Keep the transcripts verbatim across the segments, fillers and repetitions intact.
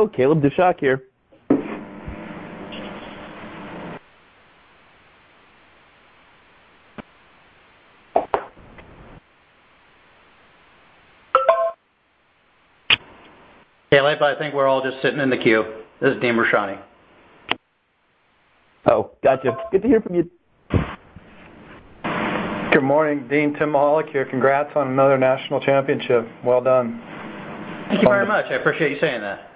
Hello, Caleb Dushak here. Caleb, I think we're all just sitting in the queue. This is Dean Rashani. Oh, gotcha. Good to hear from you. Good morning, Dean. Tim Mahalik here. Congrats on another national championship. Well done. Thank you very much. I appreciate you saying that.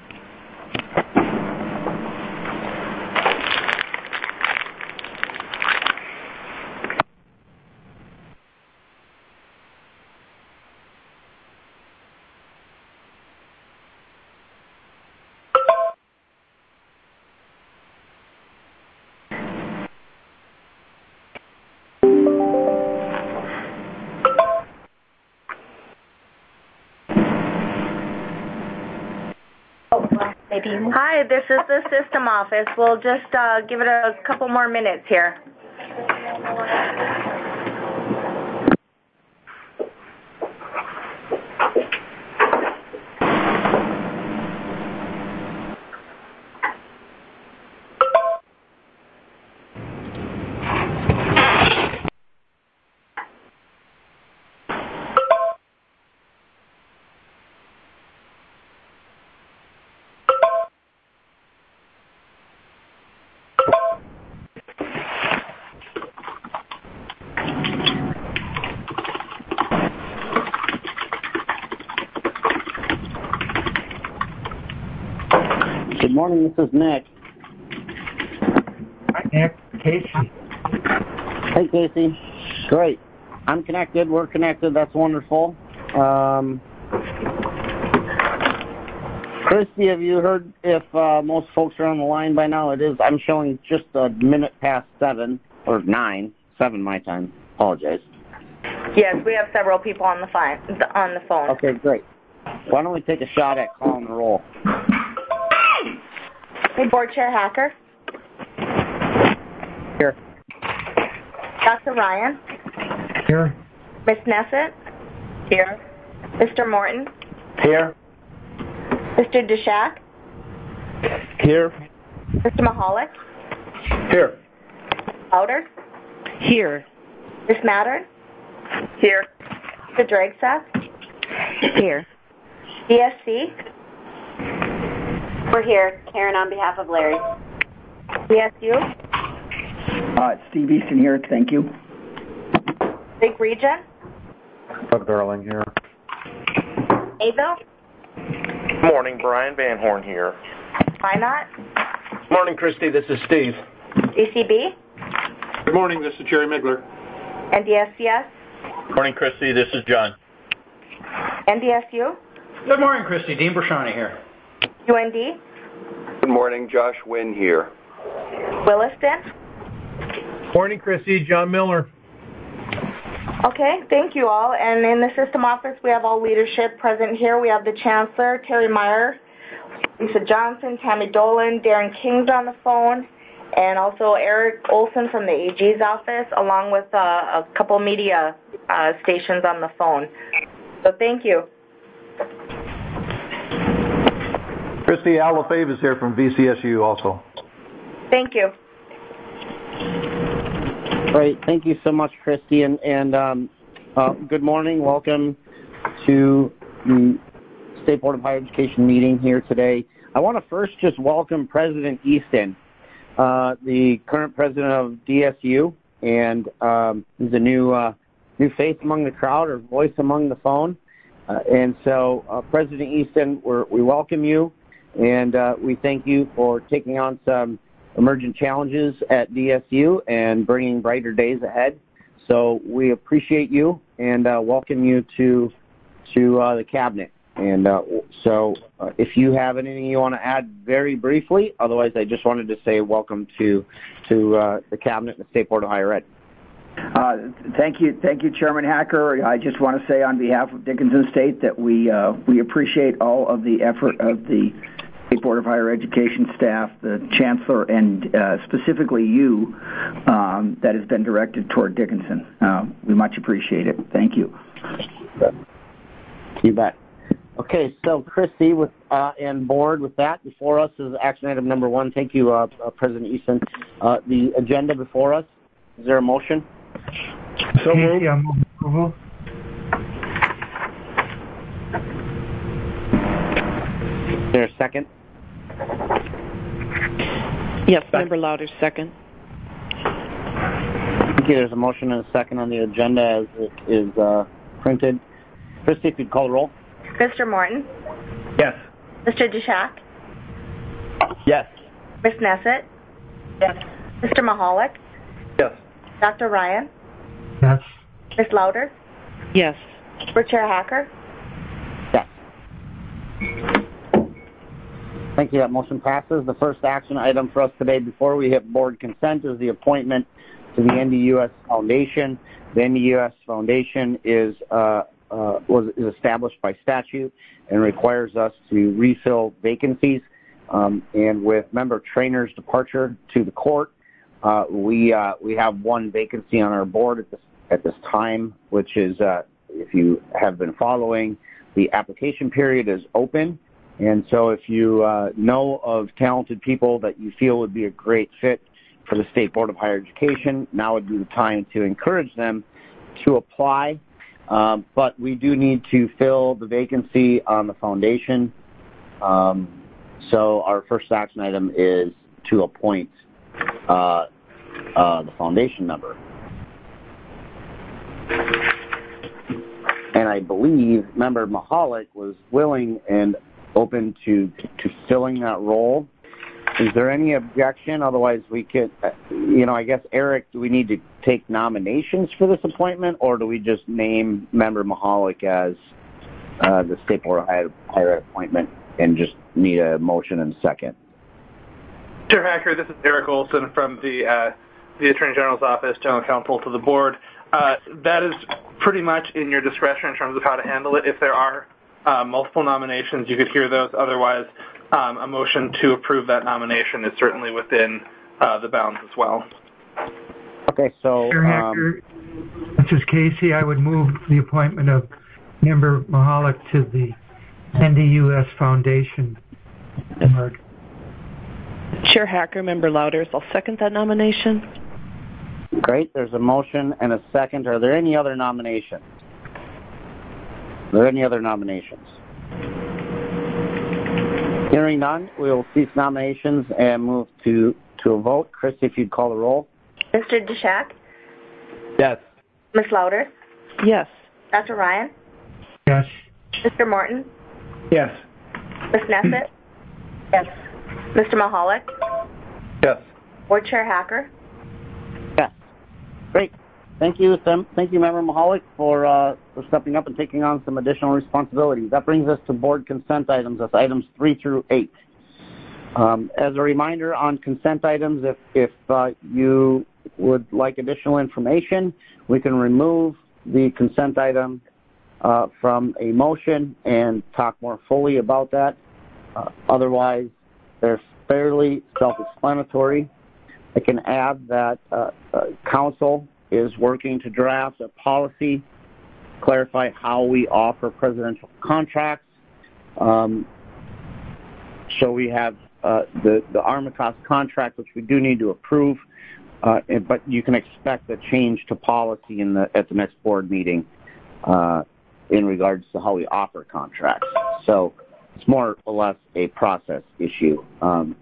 Hi, this is the system office. We'll just uh, give it a couple more minutes here. Good morning, this is Nick. Hi, Nick. Casey. Hey, Casey. Great. I'm connected. We're connected. That's wonderful. Um, Christy, have you heard if uh, most folks are on the line by now? It is. I'm showing just a minute past seven, or nine, seven my time. Apologize. Yes, we have several people on the phone. On the phone. Okay, great. Why don't we take a shot at calling the roll? Hey, Board Chair Hacker. Here. Doctor Ryan. Here. Miss Nessett. Here. Mister Morton. Here. Mister Dushak. Here. Mister Mahalik. Here. Louder. Here. Miss Mattern. Here. Mister Dragstaff. Here. D S C. We're here. Karen on behalf of Larry. D S U. Uh, it's Steve Easton here. Thank you. Big Region. Doug Darling here. Mayville. Morning, Brian Van Horn here. Why not? Morning, Christy. This is Steve. D C B. Good morning. This is Jerry Migler. N D S C S. Morning, Christy. This is John. N D S U. Good morning, Christy. Dean Rashani here. U N D. Good morning, Josh Wynn here. Williston. Morning, Chrissy. John Miller. Okay, thank you all. And in the system office, we have all leadership present here. We have the Chancellor, Terry Meyer, Lisa Johnson, Tammy Dolan, Darren King's on the phone, and also Eric Olson from the A G's office, along with uh, a couple media uh, stations on the phone. So thank you. Christy, Al LaFave is here from V C S U also. Thank you. Great. Thank you so much, Christy. And, and um, uh, good morning. Welcome to the State Board of Higher Education meeting here today. I want to first just welcome President Easton, uh, the current president of D S U, and um, he's a new uh, new face among the crowd, or voice among the phone. Uh, and so, uh, President Easton, we're, we welcome you, and uh, we thank you for taking on some emergent challenges at D S U and bringing brighter days ahead. So we appreciate you and uh, welcome you to to uh, the cabinet. And uh, so uh, if you have anything you want to add very briefly, otherwise I just wanted to say welcome to to uh, the cabinet and the State Board of Higher Ed. Uh, thank you, thank you, Chairman Hacker. I just want to say on behalf of Dickinson State that we uh, we appreciate all of the effort of the State Board of Higher Education staff, the Chancellor, and uh, specifically you, um, that has been directed toward Dickinson. Uh, we much appreciate it. Thank you. You bet. Okay, so Christy with uh, and board with that before us is action item number one. Thank you, uh, uh, President Easton. Uh, the agenda before us. Is there a motion? So moved. Yeah, move approval. Is there a second? Yes, Member Louder, second. Thank you. There's a motion and a second on the agenda as it is uh, printed. Christy, if you'd call the roll. Mister Morton? Yes. Mister Dushak? Yes. Miz Nesset? Yes. Mister Mahalik? Yes. Doctor Ryan? Yes. Miz Louder? Yes. Board Chair Hacker? Yes. Thank you. That motion passes. The first action item for us today before we hit board consent is the appointment to the N D U S Foundation. The N D U S Foundation is uh, uh, was is established by statute and requires us to refill vacancies. Um, and with member Trainer's departure to the court, uh, we uh, we have one vacancy on our board at this at this time, which is uh, if you have been following, the application period is open. And so if you uh, know of talented people that you feel would be a great fit for the State Board of Higher Education, now would be the time to encourage them to apply. Um, but we do need to fill the vacancy on the foundation. Um, so our first action item is to appoint uh, uh, the foundation member. And I believe Member Mahalik was willing and open to, to filling that role. Is there any objection? Otherwise, we could, uh, you know, I guess, Eric, do we need to take nominations for this appointment, or do we just name Member Mahalik as uh, the State Board of Higher, Higher Ed appointment and just need a motion and a second? Chair Hacker, this is Eric Olson from the uh, the Attorney General's Office, General Counsel to the Board. Uh, that is pretty much in your discretion in terms of how to handle it. If there are Uh, multiple nominations, you could hear those. Otherwise, um, a motion to approve that nomination is certainly within uh, the bounds as well. Okay, so Chair Hacker, um, this is Casey. I would move the appointment of Member Mahalik to the N D U S Foundation board. Chair Hacker, Member Louder, I'll second that nomination. Great. There's a motion and a second. Are there any other nominations? Are there any other nominations? Hearing none, we will cease nominations and move to, to a vote. Christy, if you'd call the roll. Mister Dushak? Yes. Miz Louder? Yes. Doctor Ryan? Yes. Mister Morton? Yes. Miz Nesset? Yes. Mister Mahalik? Yes. Board Chair Hacker? Yes. Great. Thank you, Sam. Thank you, Member Mahalik, for, uh, for stepping up and taking on some additional responsibilities. That brings us to board consent items. That's items three through eight. Um, as a reminder on consent items, if, if uh, you would like additional information, we can remove the consent item uh, from a motion and talk more fully about that. Uh, otherwise, they're fairly self-explanatory. I can add that uh, uh, council is working to draft a policy, clarify how we offer presidential contracts. Um, so we have uh, the, the Armacost contract, which we do need to approve, uh, but you can expect a change to policy in the, at the next board meeting uh, in regards to how we offer contracts. So it's more or less a process issue. Um,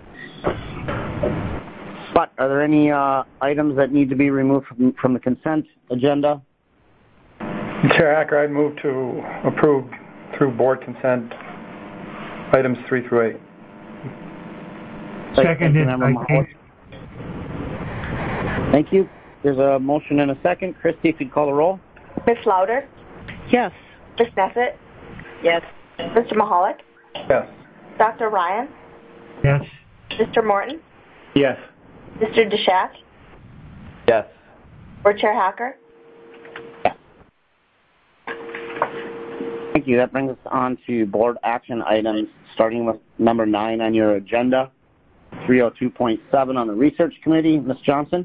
But are there any uh, items that need to be removed from, from the consent agenda? Chair Hacker, I'd move to approve through board consent items three through eight. Seconded by Casey. Thank you. There's a motion and a second. Christy, if you'd call the roll. Miz Louder? Yes. Miz Nesset? Yes. Mister Mahalik? Yes. Doctor Ryan? Yes. Mister Morton? Yes. Mister Dushak? Yes. Board Chair Hacker? Yes. Thank you. That brings us on to board action items, starting with number nine on your agenda, three oh two point seven on the research committee. Miz Johnson?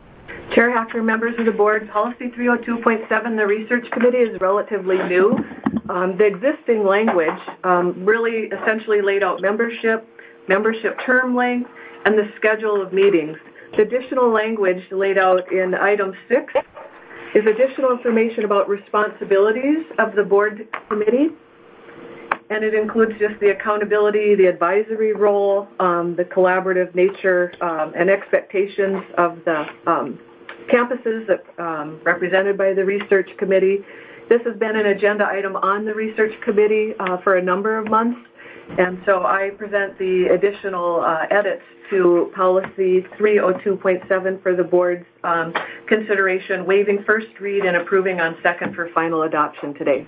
Chair Hacker, members of the board, Policy three oh two point seven, the research committee, is relatively new. Um, the existing language um, really essentially laid out membership, membership term length, and the schedule of meetings. The additional language laid out in item six is additional information about responsibilities of the board committee, and it includes just the accountability, the advisory role, um, the collaborative nature, um, and expectations of the um, campuses that um, represented by the research committee. This has been an agenda item on the research committee uh, for a number of months, and so I present the additional uh, edits to policy three oh two point seven for the board's um, consideration, waiving first read and approving on second for final adoption today.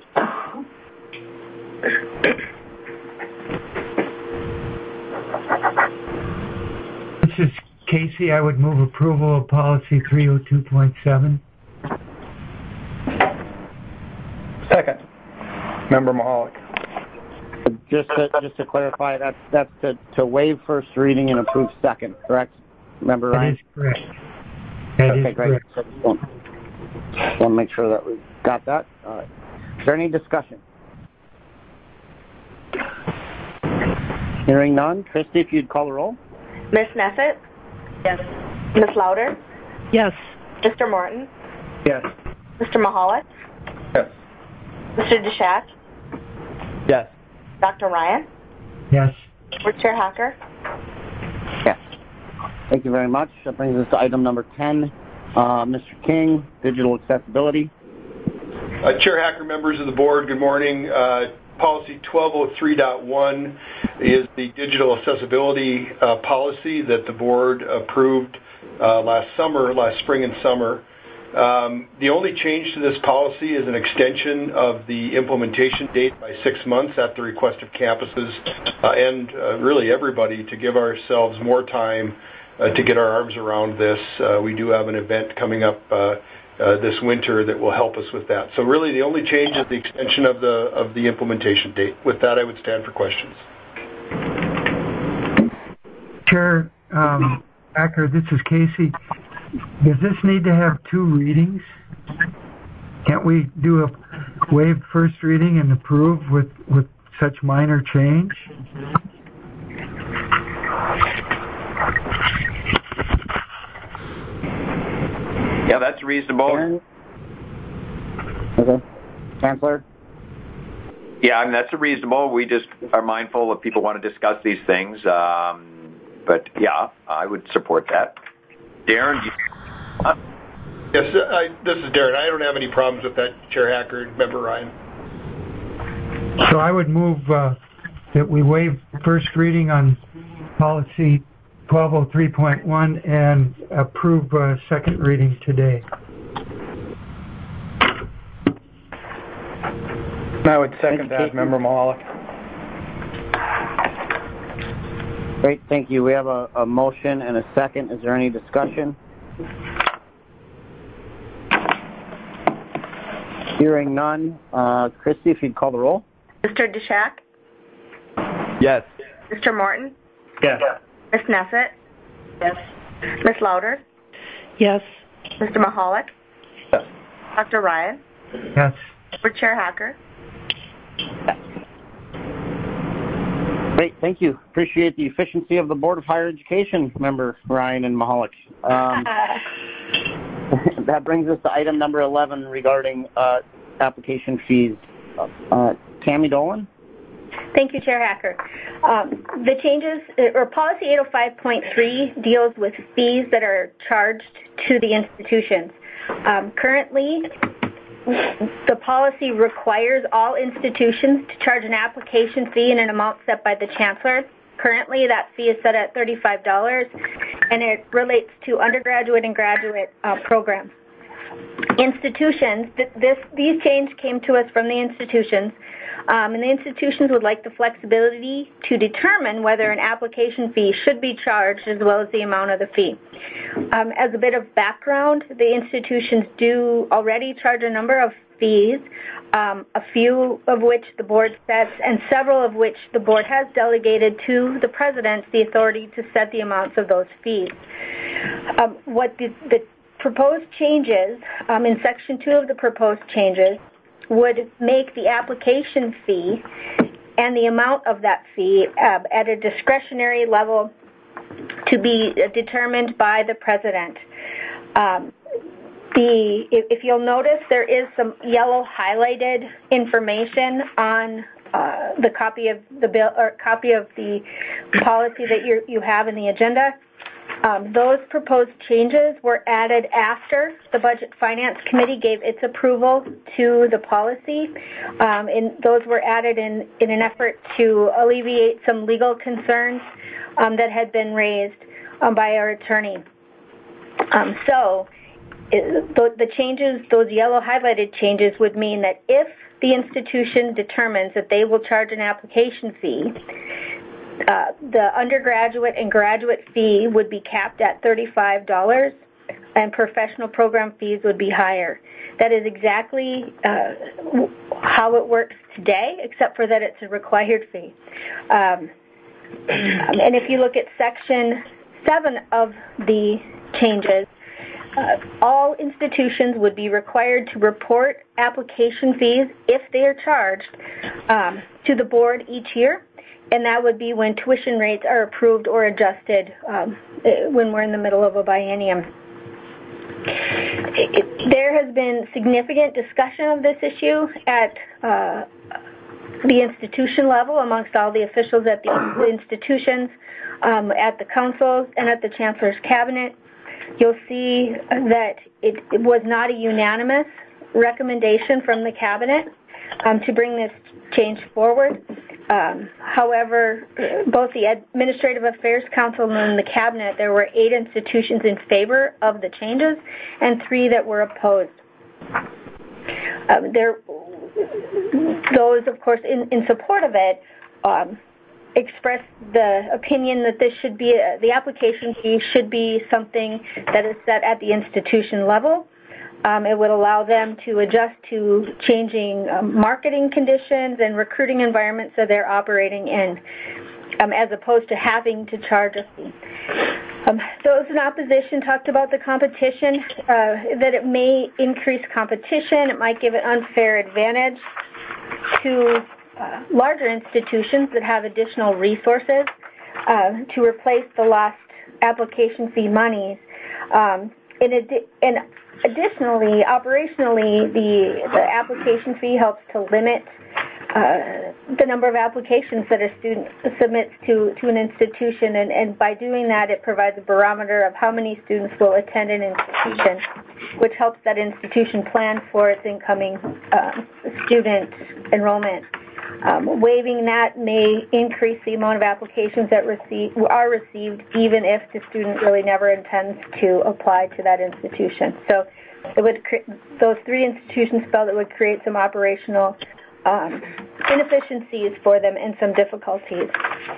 This is Casey. I would move approval of policy three oh two point seven. Second. Member Mahalik. Just to, just to clarify, that's, that's to, to waive first reading and approve second, correct? Member Ryan? That is correct. That okay, is great. correct. So just want, just want to make sure that we got that. All right. Is there any discussion? Hearing none. Christy, if you'd call the roll. Miz Nesset? Yes. Miz Louder? Yes. Mister Morton? Yes. Mister Mahalik? Yes. Mister Deshak? Yes. Doctor Ryan? Yes. Board Chair Hacker? Yes. Thank you very much. That brings us to item number ten. Uh, Mister King, digital accessibility. Uh, Chair Hacker, members of the board, good morning. Uh, policy twelve oh three point one is the digital accessibility uh, policy that the board approved uh, last summer, last spring and summer. Um, the only change to this policy is an extension of the implementation date by six months at the request of campuses uh, and uh, really everybody to give ourselves more time uh, to get our arms around this. Uh, we do have an event coming up uh, uh, this winter that will help us with that. So really the only change is the extension of the of the implementation date. With that, I would stand for questions. Chair um, Acker, this is Casey. Does this need to have two readings? Can't we do a waive first reading and approve with, with such minor change? Yeah, that's reasonable. Okay. Chancellor? Yeah, I mean, that's reasonable. We just are mindful if people want to discuss these things. Um, but, yeah, I would support that. Darren? You, uh, yes, I, this is Darren. I don't have any problems with that, Chair Hacker, Member Ryan. So I would move uh, that we waive first reading on policy twelve oh three point one and approve uh, second reading today. I would second that, Member Mahalik. Great, thank you. We have a, a motion and a second. Is there any discussion? Hearing none. Uh, Christy, if you'd call the roll. Mister Deshak? Yes. Mister Morton? Yes. Miz Nesset? Yes. Miz Louder? Yes. Mister Mahalik? Yes. Doctor Ryan? Yes. Board Chair Hacker? Great, thank you. Appreciate the efficiency of the Board of Higher Education, Member Ryan and Mahalik. Um, that brings us to item number eleven regarding uh, application fees. Uh, Tammy Dolan? Thank you, Chair Hacker. Um, the changes, or policy eight oh five point three deals with fees that are charged to the institutions. Um, currently, the policy requires all institutions to charge an application fee in an amount set by the Chancellor. Currently, that fee is set at thirty-five dollars, and it relates to undergraduate and graduate uh, programs. Institutions, th- this, these changes came to us from the institutions, um, and the institutions would like the flexibility to determine whether an application fee should be charged as well as the amount of the fee. Um, as a bit of background, the institutions do already charge a number of fees, um, a few of which the board sets and several of which the board has delegated to the president the authority to set the amounts of those fees. Um, what the, the proposed changes, um, in section two of the proposed changes, would make the application fee and the amount of that fee uh, at a discretionary level to be determined by the president. Um, the if, if you'll notice, there is some yellow highlighted information on uh, the copy of the bill or copy of the policy that you you have in the agenda. Um, those proposed changes were added after the Budget Finance Committee gave its approval to the policy, um, and those were added in, in an effort to alleviate some legal concerns um, that had been raised um, by our attorney. Um, so it, the, the changes, those yellow highlighted changes would mean that if the institution determines that they will charge an application fee, Uh, the undergraduate and graduate fee would be capped at thirty-five dollars, and professional program fees would be higher. That is exactly uh, how it works today, except for that it's a required fee. Um, and if you look at Section seven of the changes, uh, all institutions would be required to report application fees, if they are charged, um, to the board each year. And that would be when tuition rates are approved or adjusted um, when we're in the middle of a biennium. It, it, there has been significant discussion of this issue at uh, the institution level amongst all the officials at the institutions, um, at the councils, and at the Chancellor's Cabinet. You'll see that it, it was not a unanimous recommendation from the Cabinet um, to bring this change forward. Um, however, both the Administrative Affairs Council and the Cabinet, there were eight institutions in favor of the changes and three that were opposed. Um, there, those, of course, in, in support of it, um, expressed the opinion that this should be, a, the application fee should be something that is set at the institution level. Um, it would allow them to adjust to changing um, marketing conditions and recruiting environments that they're operating in, um, as opposed to having to charge a fee. Um, those in opposition talked about the competition, uh, that it may increase competition, it might give an unfair advantage to uh, larger institutions that have additional resources uh, to replace the lost application fee monies. Um, in adi- and Additionally, operationally, the, the application fee helps to limit uh, the number of applications that a student submits to, to an institution, and, and by doing that, it provides a barometer of how many students will attend an institution, which helps that institution plan for its incoming uh, student enrollment. Um, waiving that may increase the amount of applications that receive, are received, even if the student really never intends to apply to that institution. So it would cre- those three institutions felt it would create some operational um, inefficiencies for them and some difficulties.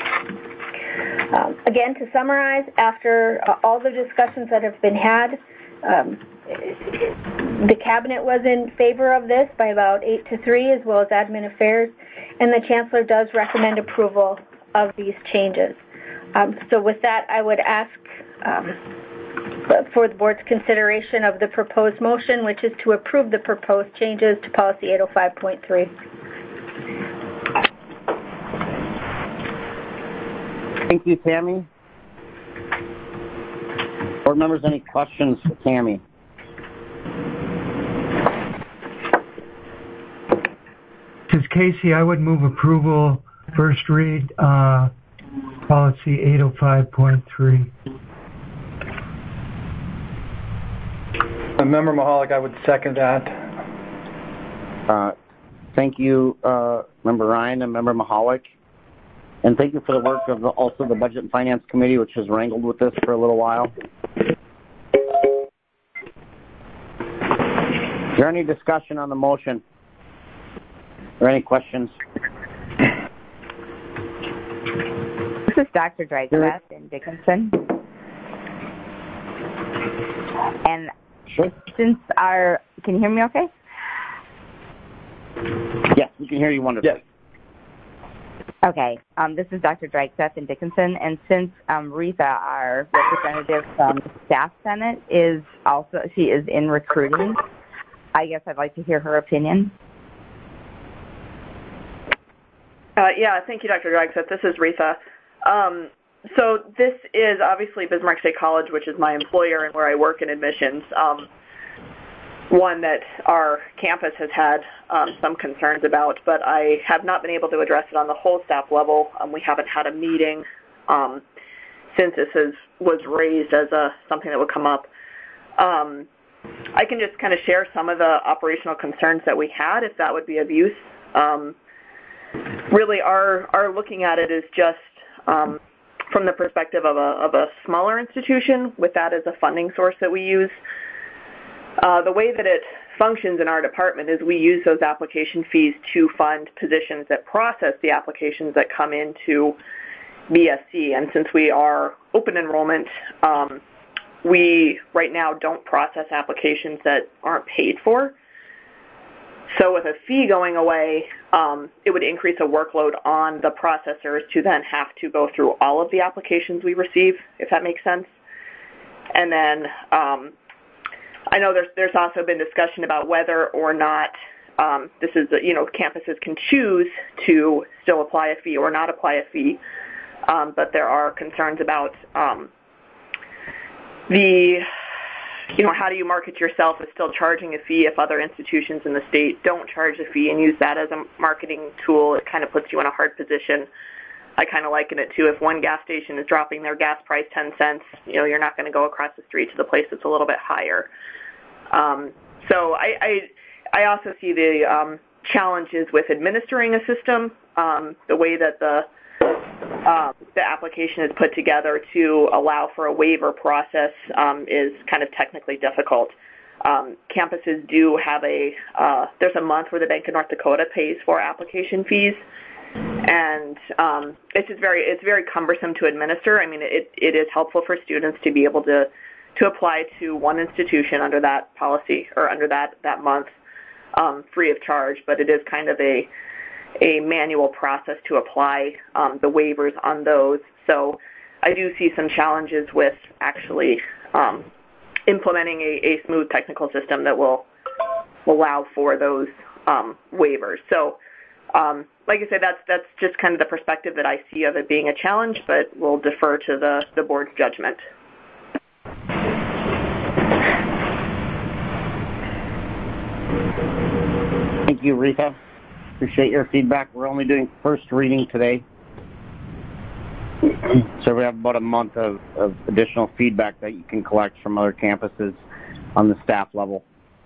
Um, again, to summarize, after uh, all the discussions that have been had, um, the Cabinet was in favor of this by about eight to three, as well as Admin Affairs, and the Chancellor does recommend approval of these changes. Um, so with that, I would ask um, for the Board's consideration of the proposed motion, which is to approve the proposed changes to Policy eight oh five point three. Thank you, Tammy. Board members, any questions for Tammy? This is Casey. I would move approval, first read, uh, policy eight oh five point three. Uh, Member Mahalik, I would second that. Uh, thank you, uh, Member Ryan and Member Mahalik. And thank you for the work of the, also the Budget and Finance Committee, which has wrangled with this for a little while. Is there any discussion on the motion? Or any questions? This is Doctor Dragstaff in Dickinson. And sure. Since our, can you hear me okay? Yes, we can hear you wonderfully. Yes. Okay, um, this is Doctor Dragstaff in Dickinson, and since um, Rita, our representative from the Staff Senate, is also, she is in recruiting, I guess I'd like to hear her opinion. Uh, yeah, thank you, Doctor Dragset. This is Retha. Um, so this is obviously Bismarck State College, which is my employer and where I work in admissions. Um, one that our campus has had um, some concerns about, but I have not been able to address it on the whole staff level. Um, we haven't had a meeting um, since this is, was raised as a, something that would come up. Um, I can just kind of share some of the operational concerns that we had, if that would be of use. Um, really, our, our looking at it is just um, from the perspective of a, of a smaller institution, with that as a funding source that we use. Uh, the way that it functions in our department is we use those application fees to fund positions that process the applications that come into B S C. And since we are open enrollment, um, we right now don't process applications that aren't paid for. So with a fee going away, um, it would increase a workload on the processors to then have to go through all of the applications we receive, if that makes sense. And then um, I know there's there's also been discussion about whether or not um, this is, you know, campuses can choose to still apply a fee or not apply a fee, um, but there are concerns about um, the, you know, how do you market yourself as still charging a fee if other institutions in the state don't charge a fee and use that as a marketing tool? It kind of puts you in a hard position. I kind of liken it to if one gas station is dropping their gas price ten cents, you know, you're not going to go across the street to the place that's a little bit higher. Um, so I, I, I also see the um, challenges with administering a system, um, the way that the um, the application is put together to allow for a waiver process um, is kind of technically difficult. Um, campuses do have a, uh, there's a month where the Bank of North Dakota pays for application fees. And um, it's just very, it's very cumbersome to administer. I mean, it, it is helpful for students to be able to, to apply to one institution under that policy or under that, that month um, free of charge, but it is kind of a, a manual process to apply um, the waivers on those. So I do see some challenges with actually um, implementing a, a smooth technical system that will, will allow for those um, waivers. So Um, like I said, that's that's just kind of the perspective that I see of it being a challenge, but we'll defer to the, the board's judgment. Thank you, Rita. Appreciate your feedback. We're only doing first reading today. So we have about a month of, of additional feedback that you can collect from other campuses on the staff level.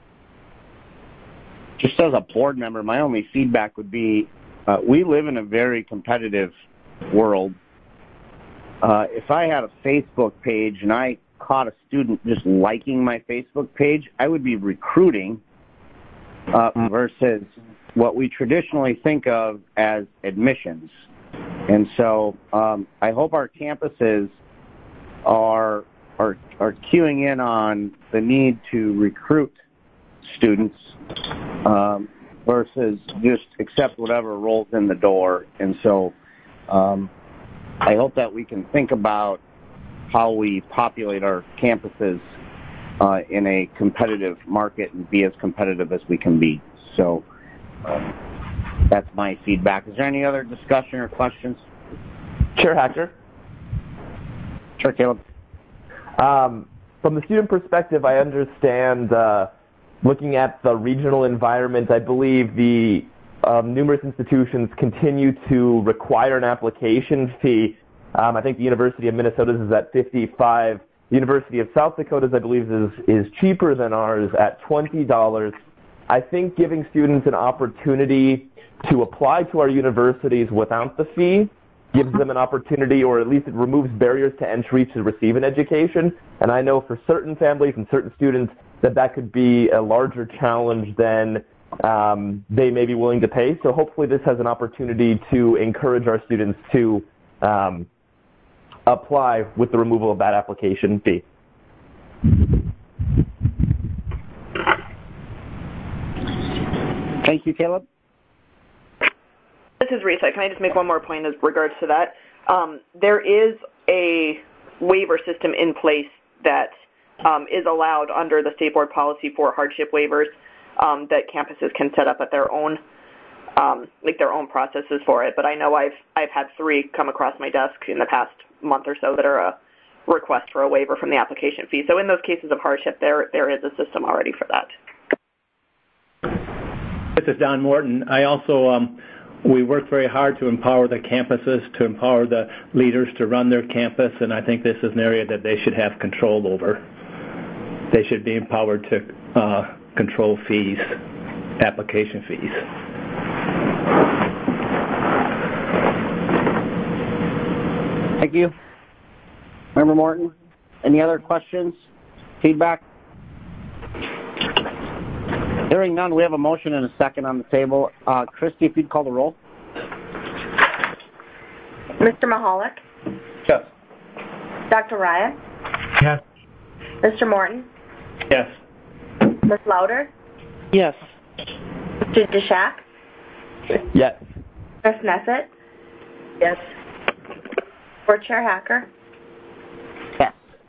Just as a board member, my only feedback would be uh, we live in a very competitive world. Uh, if I had a Facebook page and I caught a student just liking my Facebook page, I would be recruiting uh, versus what we traditionally think of as admissions. And so um, I hope our campuses are, are, are queuing in on the need to recruit students um, versus just accept whatever rolls in the door. And so um, I hope that we can think about how we populate our campuses uh, in a competitive market and be as competitive as we can be. So uh, that's my feedback. Is there any other discussion or questions? Chair Hacker. Sure, Caleb. Um, from the student perspective, I understand uh, looking at the regional environment, I believe the um, numerous institutions continue to require an application fee. Um, I think the University of Minnesota's is at fifty-five dollars. The University of South Dakota's, I believe, is, is cheaper than ours at twenty dollars. I think giving students an opportunity to apply to our universities without the fee gives them an opportunity, or at least it removes barriers to entry to receive an education. And I know for certain families and certain students that that could be a larger challenge than um, they may be willing to pay. So hopefully this has an opportunity to encourage our students to um, apply with the removal of that application fee. Thank you, Caleb. This is Rita. Can I just make one more point as regards to that? Um, there is a waiver system in place that um, is allowed under the state board policy for hardship waivers um, that campuses can set up at their own um, like their own processes for it. But I know I've I've had three come across my desk in the past month or so that are a request for a waiver from the application fee. So in those cases of hardship, there there is a system already for that. This is Don Morton. I also, um, we work very hard to empower the campuses, to empower the leaders to run their campus, and I think this is an area that they should have control over. They should be empowered to uh, control fees, application fees. Thank you. Member Morton, any other questions, feedback? Hearing none, we have a motion and a second on the table. Uh, Christy, if you'd call the roll. Mister Mahalik? Yes. Doctor Ryan? Yes. Mister Morton? Yes. Miz Louder? Yes. Mister Deshak? Yes. Miz Nesset? Yes. Board Chair Hacker? Yes.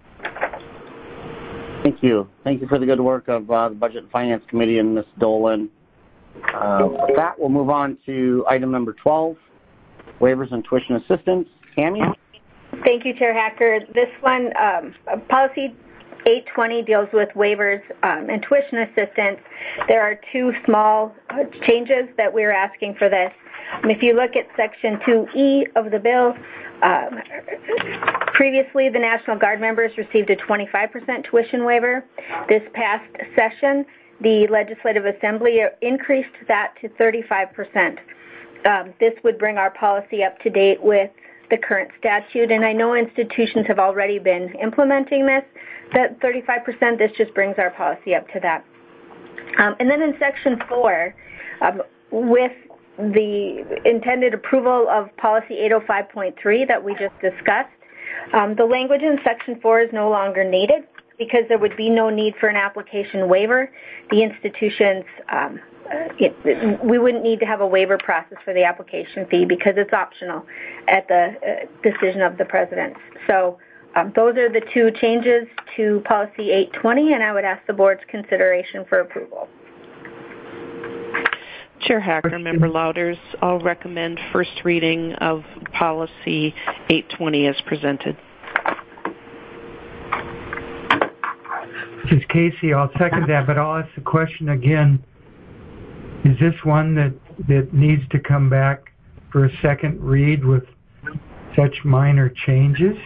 Thank you. Thank you for the good work of uh, the Budget and Finance Committee and Miz Dolan. Uh, with that, we'll move on to item number twelve, waivers and tuition assistance. Tammy? Thank you, Chair Hacker. This one, um, policy eight twenty deals with waivers um, and tuition assistance. There are two small uh, changes that we're asking for this. Um, if you look at Section two E of the bill, um, previously the National Guard members received a twenty-five percent tuition waiver. This past session, the Legislative Assembly increased that to thirty-five percent. Um, this would bring our policy up to date with the current statute, and I know institutions have already been implementing this, that thirty-five percent, this just brings our policy up to that. Um, and then in Section four, um, with the intended approval of Policy eight oh five point three that we just discussed, um, the language in Section four is no longer needed because there would be no need for an application waiver. The institutions um, It, it, we wouldn't need to have a waiver process for the application fee because it's optional at the uh, decision of the president. So um, those are the two changes to Policy eight twenty, and I would ask the board's consideration for approval. Chair Hacker, Member Louders, I'll recommend first reading of Policy eight twenty as presented. This is Casey. I'll second that, but I'll ask the question again. Is this one that, that needs to come back for a second read with such minor changes?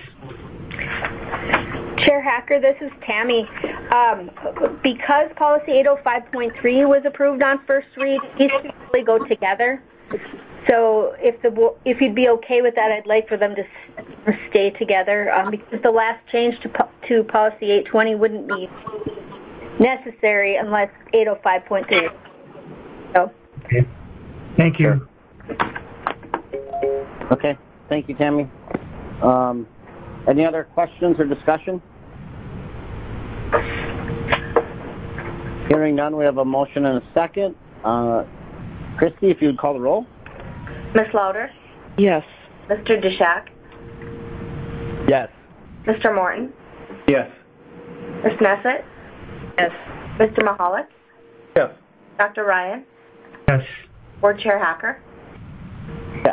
Chair Hacker, this is Tammy. Um, because Policy eight oh five point three was approved on first read, these should really go together. So if the if you'd be okay with that, I'd like for them to stay together um, because the last change to to Policy eight twenty wouldn't be necessary unless eight oh five point three. So. Okay. Thank you. Okay. Thank you, Tammy. Um, any other questions or discussion? Hearing none, we have a motion and a second. Uh, Christy, if you would call the roll. Miz Louder? Yes. Mister Deshak? Yes. Mister Morton? Yes. Miz Nesset? Yes. Mister Mahalik? Yes. Doctor Ryan? Yes. Board Chair Hacker? Yes.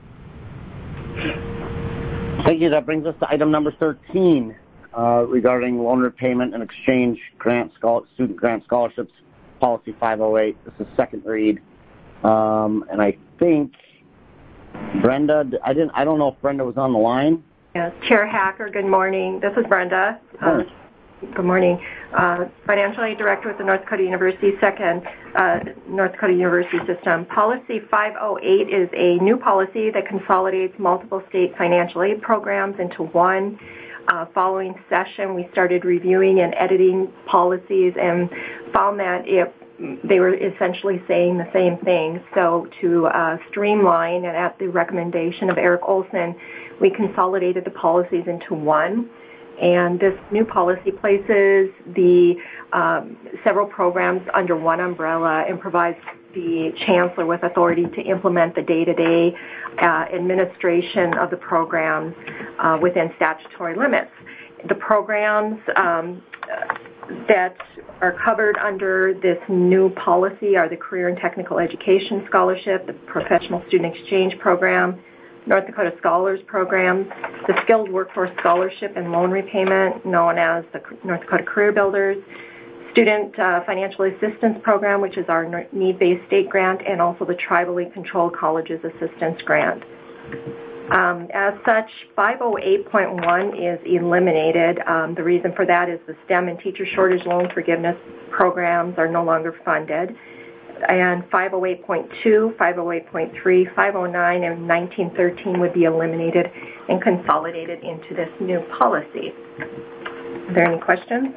Thank you. That brings us to item number thirteen uh, regarding loan repayment and exchange grant student grant scholarships, Policy five oh eight. This is second read, um, and I think Brenda. I didn't. I don't know if Brenda was on the line. Yes, Chair Hacker. Good morning. This is Brenda. Uh, Good morning. Uh, Financial Aid Director with the North Dakota University Second uh, North Dakota University System. Policy five oh eight is a new policy that consolidates multiple state financial aid programs into one. Uh, following session, we started reviewing and editing policies and found that it, they were essentially saying the same thing. So to uh, streamline, and at the recommendation of Eric Olson, we consolidated the policies into one. And this new policy places the um, several programs under one umbrella and provides the chancellor with authority to implement the day-to-day uh, administration of the programs uh, within statutory limits. The programs um, that are covered under this new policy are the Career and Technical Education Scholarship, the Professional Student Exchange Program, North Dakota Scholars Program, the Skilled Workforce Scholarship and Loan Repayment, known as the North Dakota Career Builders, Student uh, Financial Assistance Program, which is our need-based state grant, and also the Tribally Controlled Colleges Assistance Grant. Um, as such, five oh eight point one is eliminated. Um, the reason for that is the STEM and teacher shortage loan forgiveness programs are no longer funded. And five oh eight point two, five oh eight point three, five oh nine, and nineteen thirteen would be eliminated and consolidated into this new policy. Are there any questions?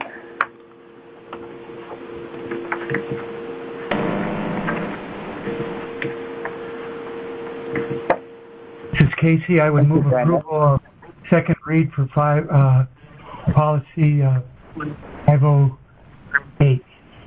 This is Casey. I would move approval of second read for five uh, policy uh, five oh eight.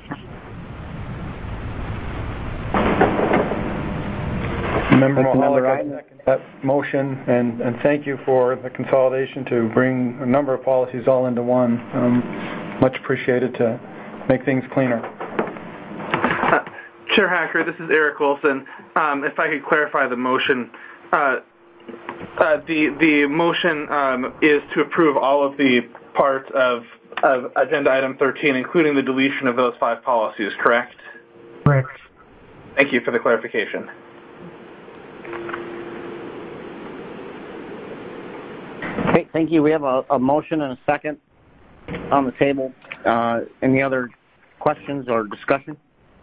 Member Mahalik, I second that motion, and, and thank you for the consolidation to bring a number of policies all into one. Um, much appreciated to make things cleaner. Uh, Chair Hacker, this is Eric Olson. Um, if I could clarify the motion. Uh, uh, the the motion um, is to approve all of the parts of, of agenda item thirteen, including the deletion of those five policies, correct? Correct. Thank you for the clarification. Okay, thank you. We have a, a motion and a second on the table. Uh, any other questions or discussion?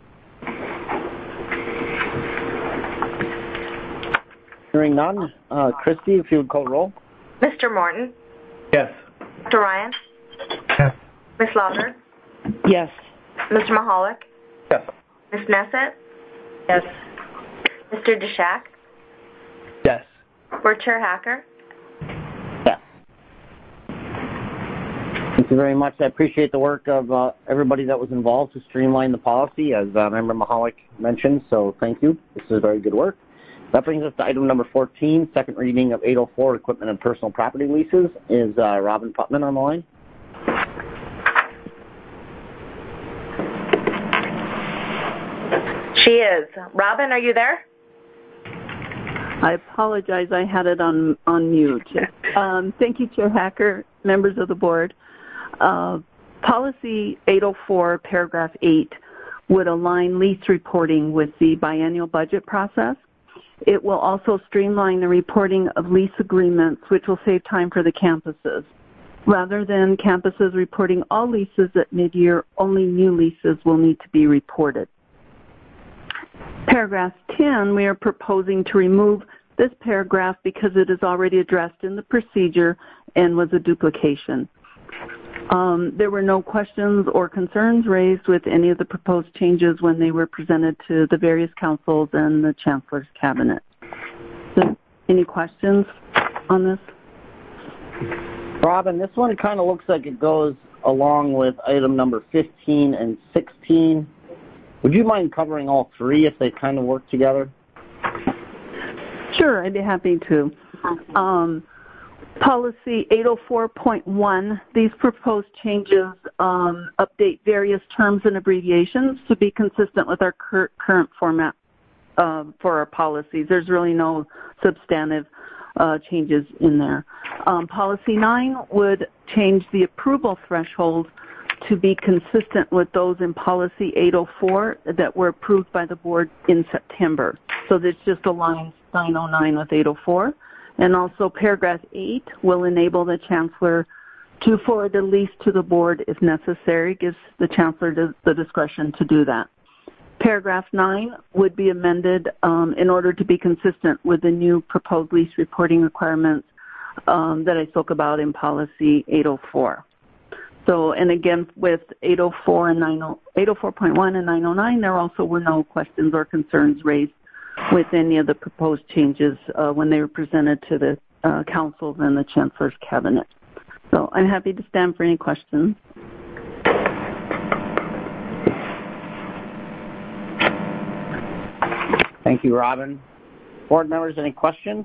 Hearing none. Uh, Christy, if you would call roll. Mister Morton? Yes. Doctor Ryan? Yes. Miz Lauder? Yes. Mister Mahalik? Yes. Miz Nesset? Yes. Mister Deshak? Yes. Board Chair Hacker? Yes. Thank you very much. I appreciate the work of uh, everybody that was involved to streamline the policy, as uh, Member Mahalik mentioned, so thank you. This is very good work. That brings us to item number fourteen, second reading of eight oh four, equipment and personal property leases. Is uh, Robin Putman on the line? She is. Robin, are you there? I apologize. I had it on, on mute. Um, thank you, Chair Hacker, members of the board. Uh, policy eight oh four, paragraph eight, would align lease reporting with the biennial budget process. It will also streamline the reporting of lease agreements, which will save time for the campuses. Rather than campuses reporting all leases at mid-year, only new leases will need to be reported. Paragraph ten, we are proposing to remove this paragraph because it is already addressed in the procedure and was a duplication. Um, there were no questions or concerns raised with any of the proposed changes when they were presented to the various councils and the Chancellor's Cabinet. So, any questions on this? Robin, this one kind of looks like it goes along with item number fifteen and sixteen. Would you mind covering all three if they kind of work together? Sure, I'd be happy to. Um, Policy eight oh four point one, these proposed changes um, update various terms and abbreviations to be consistent with our cur- current format uh, for our policies. There's really no substantive uh, changes in there. Um, policy nine would change the approval threshold to be consistent with those in Policy eight oh four that were approved by the board in September. So this just aligns nine oh nine with eight oh four. And also paragraph eight will enable the Chancellor to forward the lease to the board if necessary, gives the Chancellor the discretion to do that. Paragraph nine would be amended um, in order to be consistent with the new proposed lease reporting requirements um, that I spoke about in Policy eight oh four. So, and again, with eight oh four and eight oh four point one and nine oh nine, there also were no questions or concerns raised with any of the proposed changes uh, when they were presented to the uh, councils and the Chancellor's Cabinet. So I'm happy to stand for any questions. Thank you, Robin. Board members, any questions?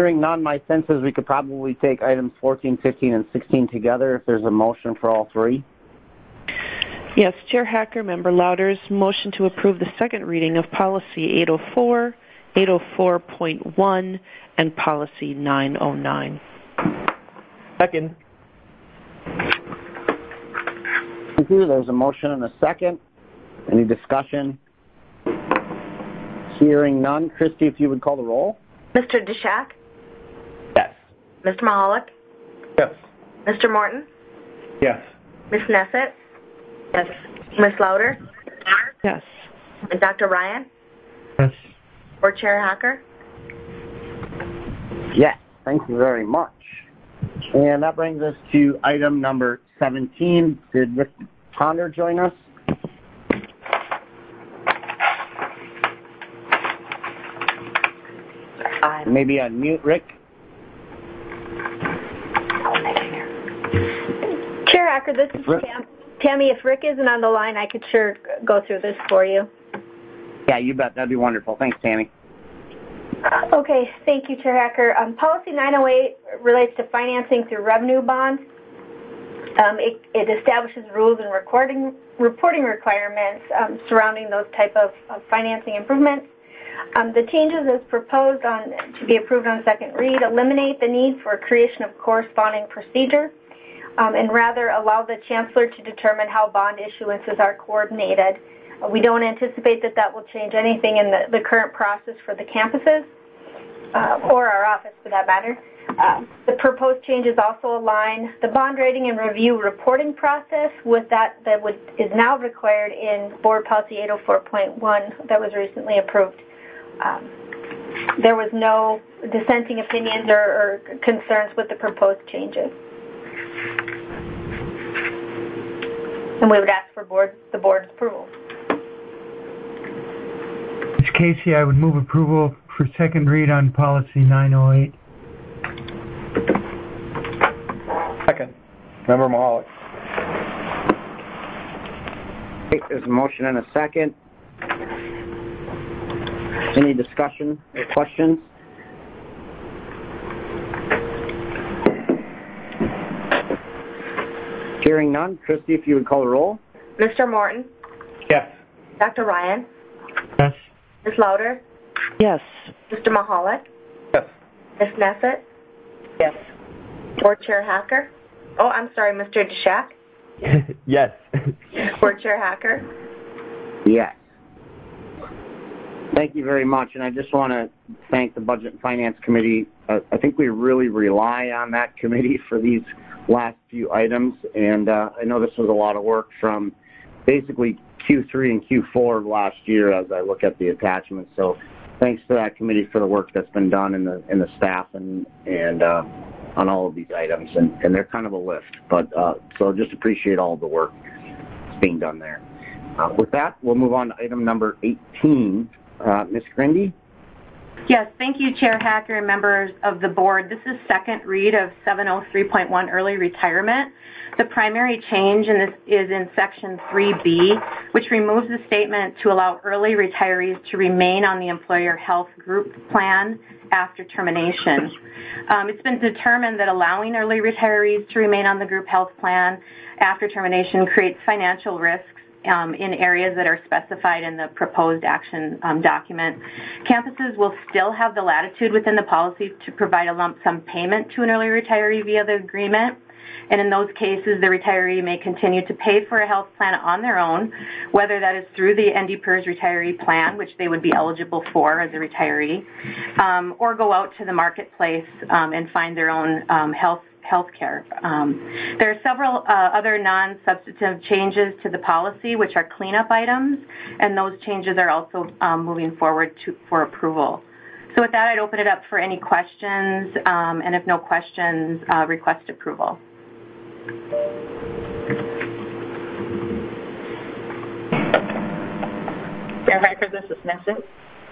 Hearing none, my sense is we could probably take items fourteen, fifteen, and sixteen together if there's a motion for all three. Yes, Chair Hacker, Member Louders, motion to approve the second reading of Policy eight oh four, eight oh four point one, and Policy nine oh nine. Second. Thank you. There's a motion and a second. Any discussion? Hearing none. Christy, if you would call the roll. Mister Deshak? Yes. Mister Mahalik? Yes. Mister Morton? Yes. Miz Nesset? Yes. Miz Louder? Yes. And Doctor Ryan? Yes. Board Chair Hacker? Yes. Thank you very much. And that brings us to item number seventeen. Did Rick Ponder join us? Maybe unmute, Rick. Chair Hacker, this is Tam. Tammy. If Rick isn't on the line, I could sure go through this for you. Yeah, you bet. That'd be wonderful. Thanks, Tammy. Okay, thank you, Chair Hacker. Um, policy nine oh eight relates to financing through revenue bonds. Um, it, it establishes rules and recording, reporting requirements um, surrounding those type of, of financing improvements. Um, the changes as proposed on to be approved on second read eliminate the need for creation of corresponding procedure um, and rather allow the Chancellor to determine how bond issuances are coordinated. Uh, we don't anticipate that that will change anything in the, the current process for the campuses uh, or our office for that matter. Uh, the proposed changes also align the bond rating and review reporting process with that that would, is now required in Board Policy eight oh four point one that was recently approved. Um, there was no dissenting opinions or, or concerns with the proposed changes. And we would ask for board, the board's approval. Miz Casey, I would move approval for second read on policy nine oh eight. Second. Member Mahalik. Okay, there's a motion and a second. Any discussion or questions? Hearing none. Christy, if you would call the roll. Mister Morton? Yes. Doctor Ryan? Yes. Miz Louder? Yes. Mister Mahalik? Yes. Miz Nesset? Yes. Board Chair Hacker? Oh, I'm sorry, Mister Deshak? Yes. Board Chair Hacker? Yes. Thank you very much, and I just want to thank the Budget and Finance Committee. Uh, I think we really rely on that committee for these last few items, and uh, I know this was a lot of work from basically Q three and Q four of last year as I look at the attachments. So thanks to that committee for the work that's been done in the in the staff and and uh, on all of these items, and, and they're kind of a lift. But uh, so just appreciate all of the work that's being done there. Uh, with that, we'll move on to item number eighteen. Uh, Miz Grindy? Yes, thank you, Chair Hacker and members of the board. This is second read of seven oh three point one, early retirement. The primary change in this is in section three B, which removes the statement to allow early retirees to remain on the employer health group plan after termination. Um, it's been determined that allowing early retirees to remain on the group health plan after termination creates financial risks Um, in areas that are specified in the proposed action um, document. Campuses will still have the latitude within the policy to provide a lump sum payment to an early retiree via the agreement. And in those cases, the retiree may continue to pay for a health plan on their own, whether that is through the N D P E R S retiree plan, which they would be eligible for as a retiree, um, or go out to the marketplace um, and find their own um, health healthcare. Um, there are several uh, other non-substantive changes to the policy, which are cleanup items, and those changes are also um, moving forward to, for approval. So with that, I'd open it up for any questions, um, and if no questions, uh, request approval. Chair Hacker, this is Nesset.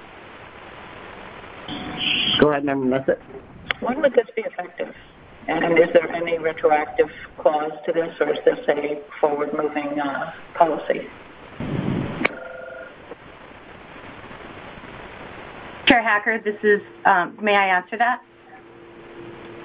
Go ahead, Member Nesset. When would this be effective? And is there any retroactive clause to this, or is this a forward-moving uh, policy? Chair Hacker, this is, um, may I answer that?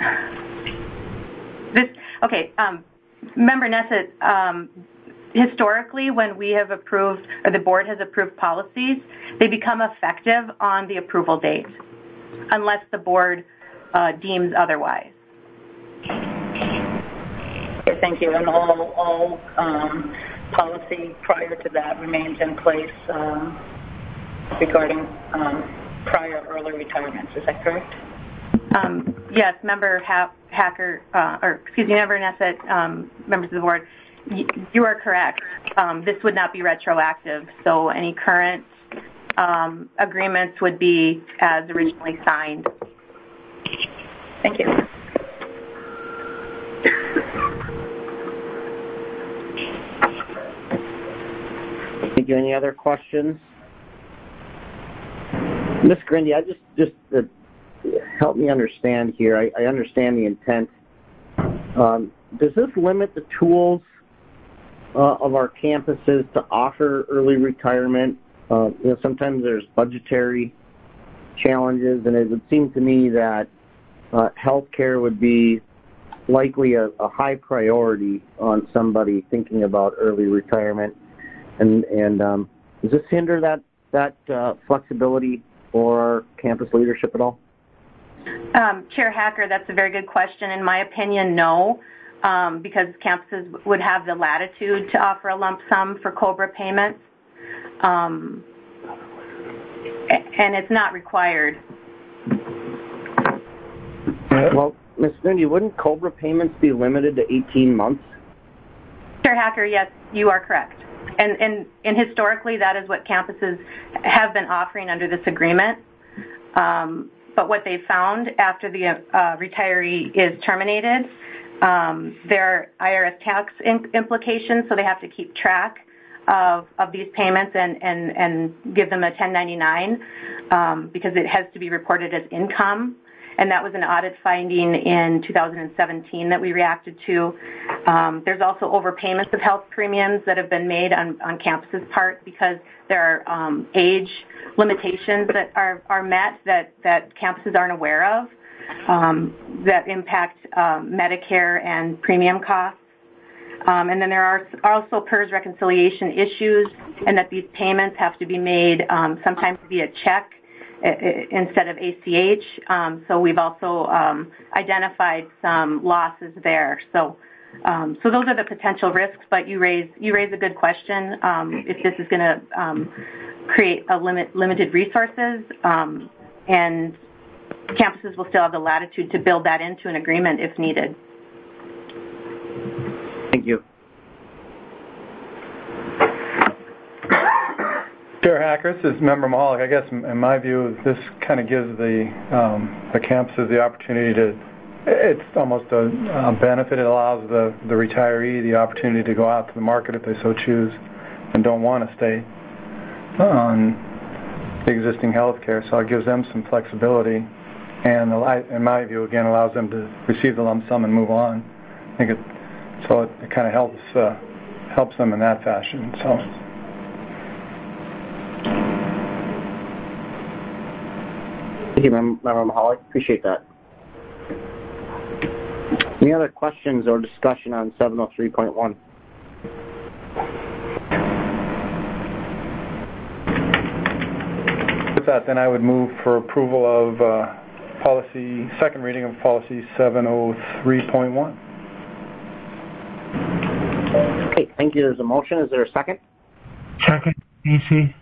This, okay, um, Member Nessett, um, historically when we have approved, or the board has approved policies, they become effective on the approval date, unless the board uh, deems otherwise. Okay, thank you. And all, all um, policy prior to that remains in place um, regarding um, prior early retirements. Is that correct? Um, yes, Member ha- Hacker, uh, or excuse me, Member Nessett, um, members of the board, y- you are correct. Um, this would not be retroactive, so any current um, agreements would be as originally signed. Thank you. Thank you. Any other questions? Miz Grindy, I just, just uh, help me understand here. I, I understand the intent. Um, does this limit the tools uh, of our campuses to offer early retirement? Uh, you know, sometimes there's budgetary challenges, and it would seem to me that uh, healthcare would be likely a, a high priority on somebody thinking about early retirement. And, and um, does this hinder that, that uh, flexibility for our campus leadership at all? Um, Chair Hacker, that's a very good question. In my opinion, no, um, because campuses would have the latitude to offer a lump sum for COBRA payments, um, and it's not required. Well, Miz Grindy, wouldn't COBRA payments be limited to eighteen months? Chair Hacker, yes, you are correct. And, and, and historically, that is what campuses have been offering under this agreement. Um, but what they found after the uh, retiree is terminated, um, there are I R S tax in- implications, so they have to keep track of, of these payments and, and, and give them a ten ninety-nine um, because it has to be reported as income. And that was an audit finding in two thousand seventeen that we reacted to. Um, there's also overpayments of health premiums that have been made on, on campus's part because there are um, age limitations that are, are met that, that campuses aren't aware of um, that impact um, Medicare and premium costs. Um, and then there are also P E R S reconciliation issues, and that these payments have to be made um, sometimes via check instead of A C H. Um, so we've also um, identified some losses there. So, um, so those are the potential risks. But you raise you raise a good question. Um, if this is going to um, create a limit limited resources, um, and campuses will still have the latitude to build that into an agreement if needed. Thank you. Chair Hacker, this is Member Mahalik. I guess in my view, this kind of gives the um, the campuses the opportunity to, it's almost a, a benefit. It allows the, the retiree the opportunity to go out to the market if they so choose and don't want to stay on the existing health care. So it gives them some flexibility and, in my view, again, allows them to receive the lump sum and move on. I think it, so it, it kind of helps, uh, helps them in that fashion. So. Thank you, Member Mahalik. Appreciate that. Any other questions or discussion on seven oh three point one? With that, then I would move for approval of uh, policy, second reading of policy seven oh three point one. Okay, thank you. There's a motion. Is there a second? Second, A C.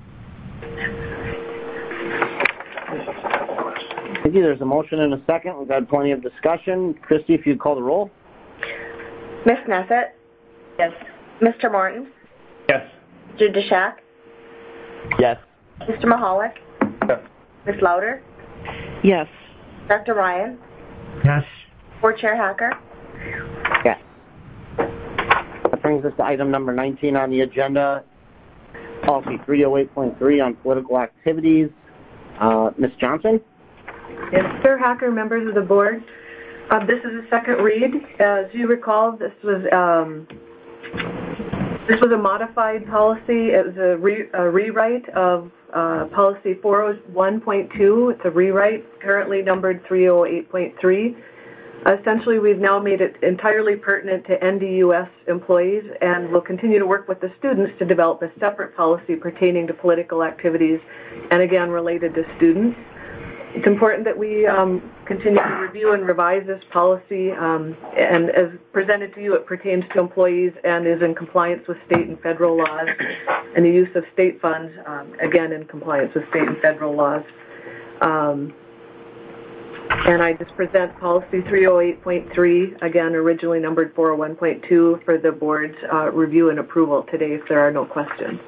Thank you. There's a motion and a second. We've had plenty of discussion. Christy, if you'd call the roll. Miz Nessett? Yes. Mister Morton? Yes. Mister Deshak? Yes. Mister Mahalik? Yes. Miz Louder? Yes. Doctor Ryan? Yes. Board Chair Hacker? Yes. That brings us to item number nineteen on the agenda, policy three oh eight point three on political activities. Uh, Miz Johnson? Yes, Chair Hacker, members of the board. Uh, this is a second read. As you recall, this was um, this was a modified policy. It was a, re, a rewrite of uh, policy four oh one point two. It's a rewrite, currently numbered three oh eight point three. Essentially, we've now made it entirely pertinent to N D U S employees, and will continue to work with the students to develop a separate policy pertaining to political activities and, again, related to students. It's important that we um, continue to review and revise this policy, um, and as presented to you, it pertains to employees and is in compliance with state and federal laws, and the use of state funds, um, again, in compliance with state and federal laws. Um, and I just present policy three oh eight point three, again, originally numbered four oh one point two, for the board's uh, review and approval today if there are no questions.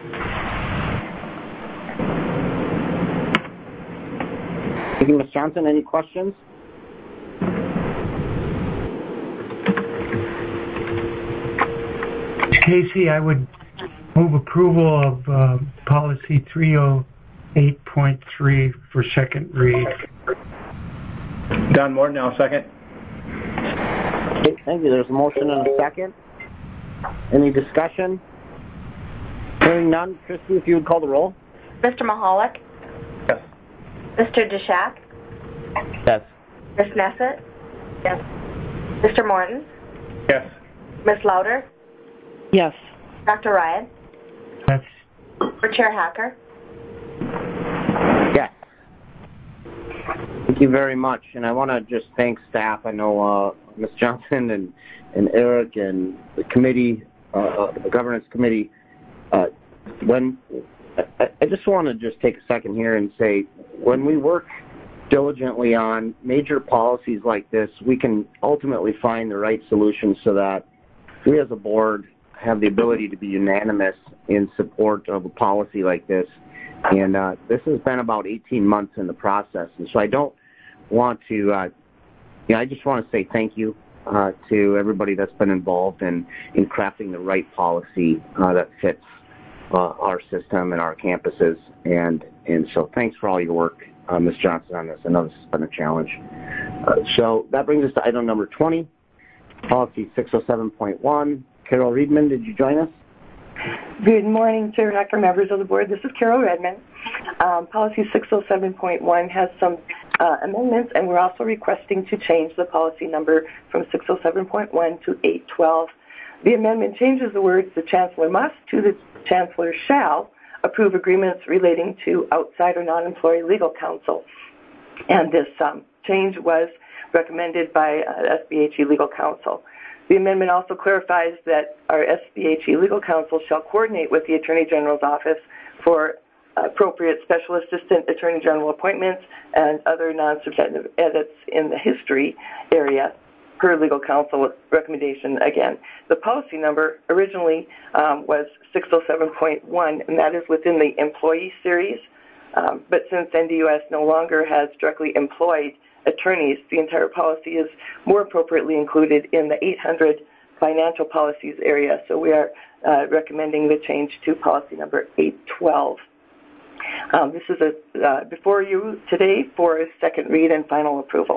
Thank you, Miz Johnson. Any questions? Casey, I would move approval of uh, policy three oh eight point three for second read. Don Morton, I'll second. Okay, thank you. There's a motion and a second. Any discussion? Hearing none. Christy, if you would call the roll. Mister Mahalik? Yes. Mister Deshak? Yes. Miz Nesset? Yes. Mister Morton? Yes. Miz Louder? Yes. Doctor Ryan? Yes. For Chair Hacker? Yes. Thank you very much. And I want to just thank staff. I know uh, Miz Johnson and, and Eric and the committee, uh, the governance committee. Uh, when I, I just want to just take a second here and say, when we work diligently on major policies like this, we can ultimately find the right solution so that we as a board have the ability to be unanimous in support of a policy like this. And uh, this has been about eighteen months in the process. And so I don't want to, uh, you know, I just want to say thank you uh, to everybody that's been involved in, in crafting the right policy uh, that fits uh, our system and our campuses. And, and so thanks for all your work, uh, Miz Johnson, on this. I know this has been a challenge. Uh, so that brings us to item number twenty, policy six oh seven point one. Carol Redmond, did you join us? Good morning, Chair Hacker, members of the board. This is Carol Redmond. Um, policy six oh seven point one has some uh, amendments, and we're also requesting to change the policy number from six oh seven point one to eight twelve. The amendment changes the words "the Chancellor must" to "the Chancellor shall" approve agreements relating to outside or non-employee legal counsel. And this um, change was recommended by uh, S B H E Legal Counsel. The amendment also clarifies that our S B H E Legal Counsel shall coordinate with the Attorney General's office for appropriate Special Assistant Attorney General appointments and other non-substantive edits in the history area per Legal Counsel recommendation. Again, the policy number originally um, was six oh seven point one, and that is within the employee series. Um, but since N D U S no longer has directly employed attorneys, the entire policy is more appropriately included in the eight hundred financial policies area. So we are uh, recommending the change to policy number eight twelve. Um, this is a, uh, before you today for a second read and final approval.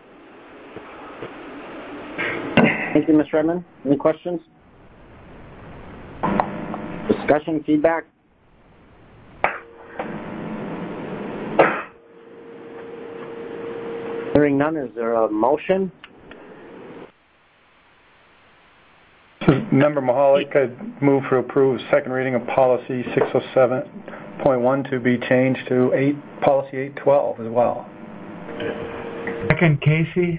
Thank you, Miz Redmond. Any questions? Discussion, feedback? Hearing none, is there a motion? Member Mahalik, I'd move to approve second reading of policy six oh seven point one to be changed to eight, policy eight twelve as well. Second, Casey.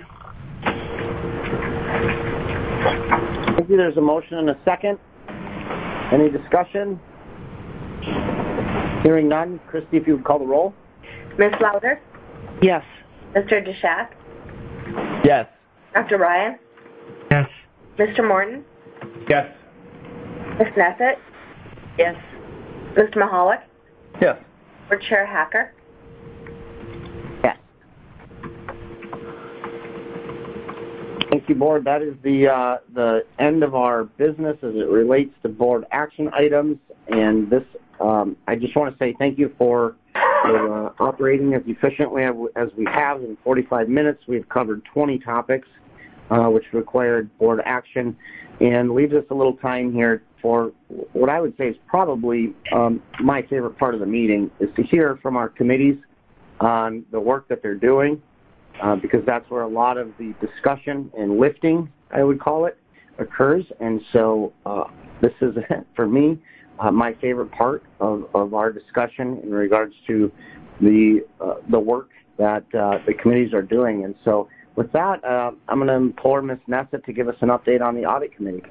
Thank you. There's a motion and a second. Any discussion? Hearing none. Christy, if you would call the roll. Miz Louder? Yes. Mister Deshak? Yes. Doctor Ryan? Yes. Mister Morton? Yes. Miz Nesset? Yes. Mister Mahalik? Yes. For Chair Hacker? Yes. Thank you, Board. That is the uh, the end of our business as it relates to board action items. And this, um, I just want to say thank you for, for uh, operating as efficiently as we have. In forty-five minutes, we've covered twenty topics, uh, which required board action, and leaves us a little time here for what I would say is probably um, my favorite part of the meeting, is to hear from our committees on the work that they're doing uh, because that's where a lot of the discussion and lifting, I would call it, occurs. And so uh, this is, for me, uh, my favorite part of, of our discussion in regards to the uh, the work that uh, the committees are doing. And so with that, uh, I'm going to implore Miz Nessa to give us an update on the audit committee.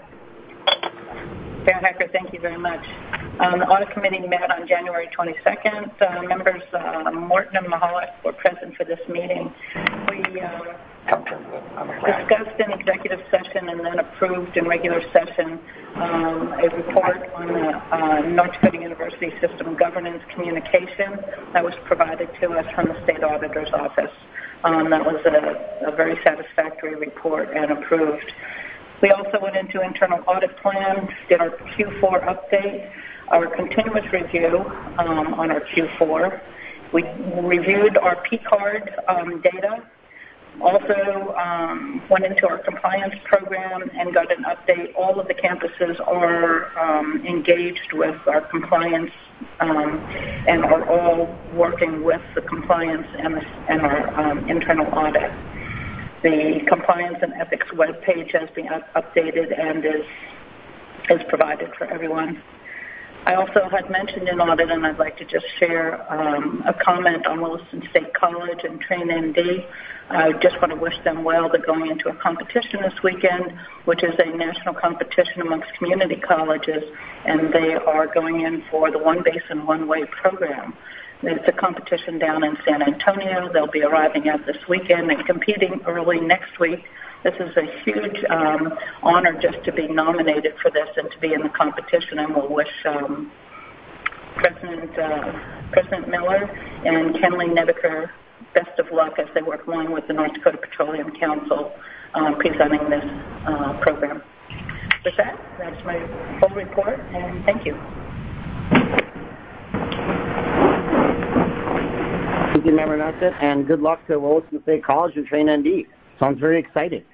Chair Hacker, thank you very much. Um, the audit committee met on January twenty-second. Uh, members uh, Morton and Mahalik were present for this meeting. We uh, discussed in executive session and then approved in regular session um, a report on the uh, North Dakota University System Governance Communication that was provided to us from the State Auditor's Office. Um, that was a, a very satisfactory report and approved. We also went into internal audit plan, did our Q four update, our continuous review um, on our Q four. We reviewed our P card um, data, also um, went into our compliance program and got an update. All of the campuses are um, engaged with our compliance um, and are all working with the compliance and, the, and our um, internal audit. The compliance and ethics webpage has been up- updated and is is provided for everyone. I also had mentioned in audit, and I'd like to just share um, a comment on Williston State College and Train N D. I just want to wish them well. They're going into a competition this weekend, which is a national competition amongst community colleges, and they are going in for the One Basin, One Way program. It's a competition down in San Antonio. They'll be arriving at this weekend and competing early next week. This is a huge um, honor just to be nominated for this and to be in the competition, and we'll wish um, President uh, President Miller and Kenley Nebeker best of luck as they work along with the North Dakota Petroleum Council um, presenting this uh, program. With that, that's my full report, and thank you. Thank you, Member Nussett, and good luck to Williston State College and Train N D. Sounds very exciting.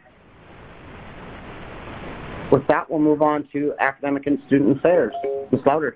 With that, we'll move on to Academic and Student Affairs. Miz Louder.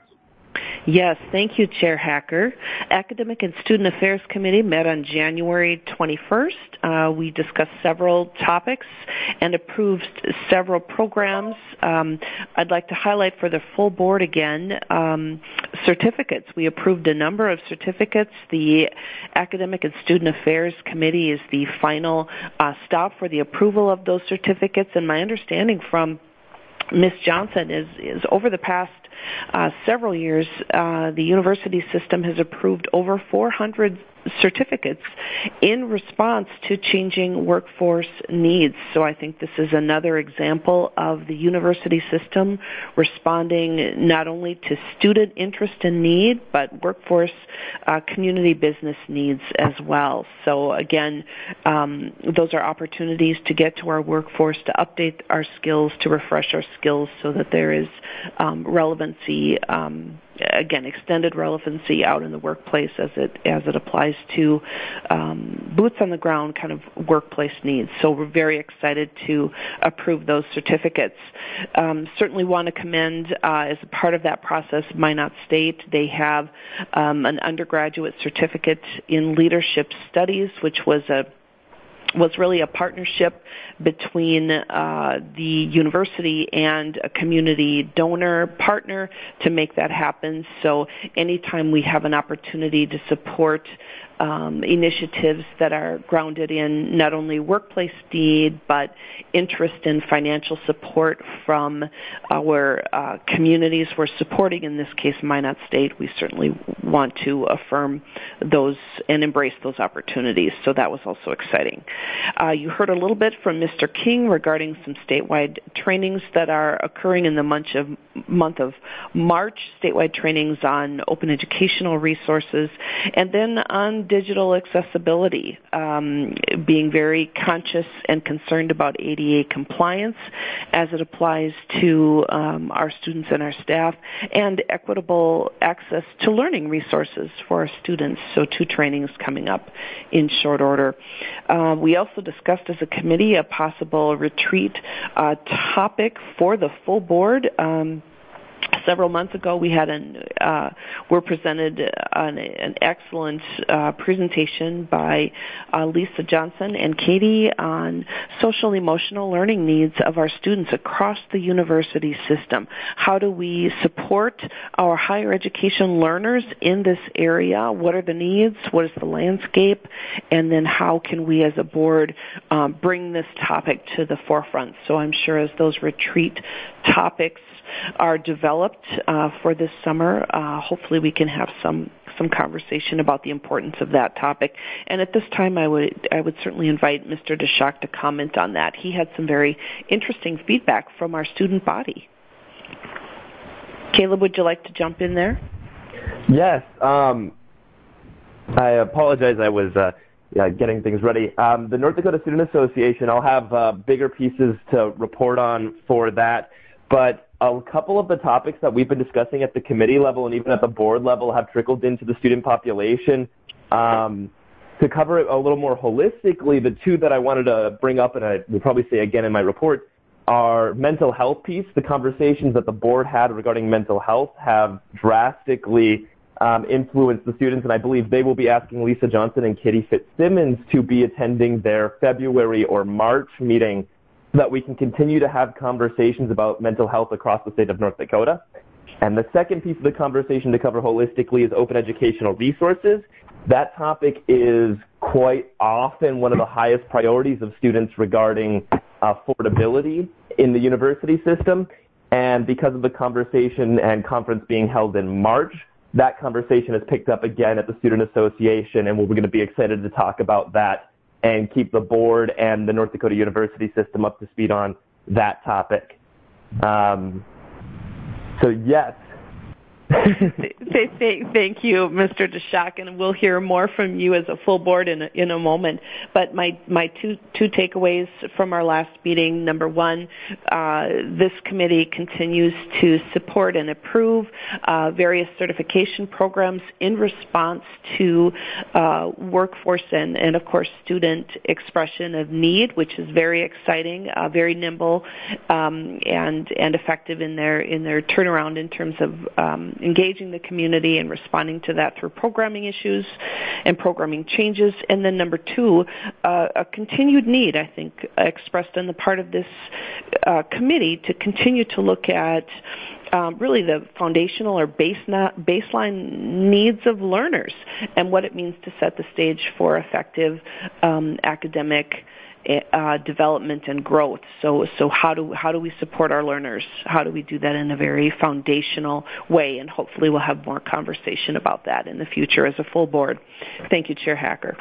Yes, thank you, Chair Hacker. Academic and Student Affairs Committee met on January twenty-first. Uh, we discussed several topics and approved several programs. Um, I'd like to highlight for the full board again um, certificates. We approved a number of certificates. The Academic and Student Affairs Committee is the final uh, stop for the approval of those certificates, and my understanding from Miz Johnson is, is over the past uh, several years, uh, the university system has approved over four hundred certificates in response to changing workforce needs. So I think this is another example of the university system responding not only to student interest and need, but workforce uh, community business needs as well. So again, um, those are opportunities to get to our workforce, to update our skills, to refresh our skills so that there is um, relevancy, um, again, extended relevancy out in the workplace as it as it applies to um, boots on the ground kind of workplace needs. So we're very excited to approve those certificates. Um, certainly want to commend, uh, as a part of that process, Minot State. They have um, an undergraduate certificate in leadership studies, which was a was really a partnership between uh, the university and a community donor partner to make that happen. So anytime we have an opportunity to support um, initiatives that are grounded in not only workplace need, but interest in financial support from our uh, communities we're supporting, in this case Minot State, we certainly want to affirm those and embrace those opportunities. So that was also exciting. Uh, you heard a little bit from Mister King regarding some statewide trainings that are occurring in the month of, month of March, statewide trainings on open educational resources, and then on digital accessibility, um, being very conscious and concerned about A D A compliance as it applies to um, our students and our staff, and equitable access to learning resources for our students. So two trainings coming up in short order. Uh, we also discussed as a committee a possible retreat uh, topic for the full board. Um, several months ago, we had an uh, were presented an, an excellent uh, presentation by uh, Lisa Johnson and Katie on social emotional learning needs of our students across the university system. How do we support our higher education learners in this area? What are the needs? What is the landscape? And then how can we as a board um, bring this topic to the forefront? So I'm sure as those retreat topics are developed uh, for this summer, uh, hopefully we can have some some conversation about the importance of that topic. And at this time, I would I would certainly invite Mister Deshak to comment on that. He had some very interesting feedback from our student body. Caleb, would you like to jump in there? Yes. Um, I apologize. I was uh, yeah, getting things ready. Um, the North Dakota Student Association, I'll have uh, bigger pieces to report on for that. But a couple of the topics that we've been discussing at the committee level and even at the board level have trickled into the student population. Um, to cover it a little more holistically, the two that I wanted to bring up, and I will probably say again in my report, are mental health piece. The conversations that the board had regarding mental health have drastically um, influenced the students, and I believe they will be asking Lisa Johnson and Kitty Fitzsimmons to be attending their February or March meeting so that we can continue to have conversations about mental health across the state of North Dakota. And the second piece of the conversation to cover holistically is open educational resources. That topic is quite often one of the highest priorities of students regarding affordability in the university system. And because of the conversation and conference being held in March, that conversation has picked up again at the Student Association, and we're going to be excited to talk about that and keep the board and the North Dakota University system up to speed on that topic. Um, so yes. Thank you, Mister Deshak, and we'll hear more from you as a full board in a, in a moment. But my, my two, two takeaways from our last meeting, number one, uh, this committee continues to support and approve uh, various certification programs in response to uh, workforce and, and, of course, student expression of need, which is very exciting, uh, very nimble, um, and, and effective in their, in their turnaround in terms of um, engaging the community and responding to that through programming issues and programming changes. And then number two, uh, a continued need, I think, expressed on the part of this uh, committee to continue to look at um, really the foundational or base not, baseline needs of learners and what it means to set the stage for effective um, academic Uh, development and growth. So, so how do how do we support our learners? How do we do that in a very foundational way? And hopefully, we'll have more conversation about that in the future as a full board. Thank you, Chair Hacker.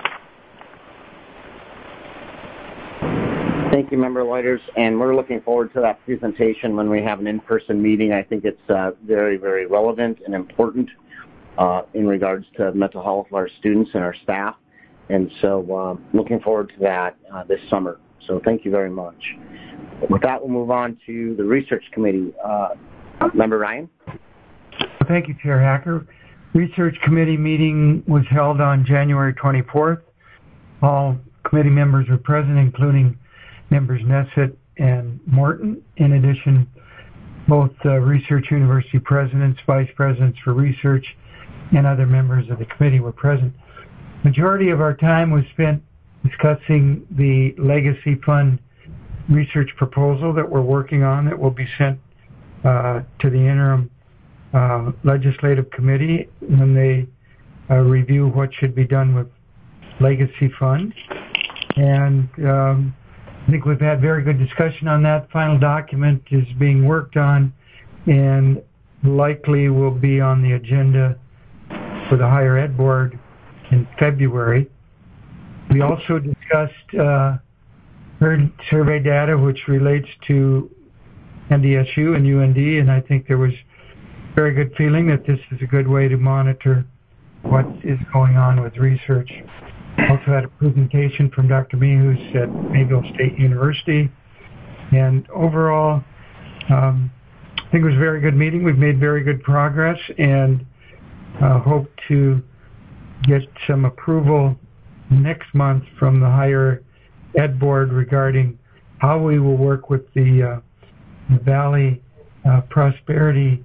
Thank you, Member Leuters, and we're looking forward to that presentation when we have an in-person meeting. I think it's uh, very, very relevant and important uh, in regards to mental health of our students and our staff. And so um, looking forward to that uh, this summer. So thank you very much. With that, we'll move on to the Research Committee. Uh, Member Ryan? Thank you, Chair Hacker. Research Committee meeting was held on January twenty-fourth. All committee members were present, including members Nesset and Morton. In addition, both uh, Research University presidents, vice presidents for research, and other members of the committee were present. Majority of our time was spent discussing the Legacy Fund research proposal that we're working on that will be sent uh, to the interim uh, legislative committee when they uh, review what should be done with Legacy Fund. And um, I think we've had very good discussion on that. Final document is being worked on and likely will be on the agenda for the Higher Ed Board in February. We also discussed uh, survey data which relates to N D S U and U N D, and I think there was very good feeling that this is a good way to monitor what is going on with research. Also had a presentation from Doctor Mehus at Mayville State University, and overall um, I think it was a very good meeting. We've made very good progress and uh, hope to get some approval next month from the Higher Ed Board regarding how we will work with the, uh, the Valley uh, Prosperity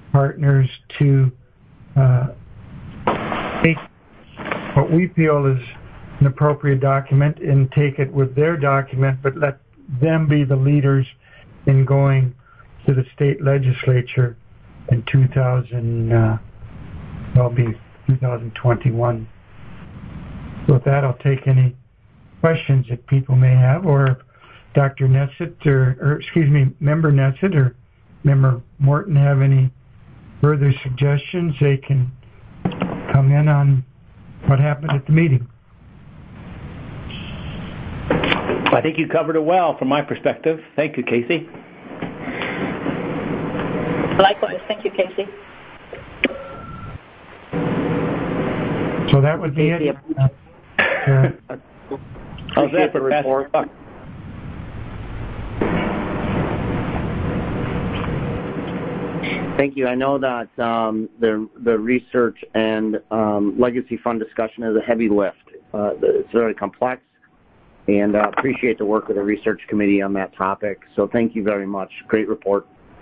partners to uh, take what we feel is an appropriate document and take it with their document, but let them be the leaders in going to the state legislature in two thousand, uh, well, be two thousand twenty-one. So with that, I'll take any questions that people may have, or if Doctor Nesset or, or excuse me, Member Nesset or Member Morton have any further suggestions, they can come in on what happened at the meeting. I think you covered it well from my perspective. Thank you, Casey. Likewise. Thank you, Casey. So that would be it. Uh, uh, How's that for report? Thank you. I know that um, the the research and um, legacy fund discussion is a heavy lift. Uh, it's very complex, and uh, appreciate the work of the research committee on that topic. So thank you very much. Great report.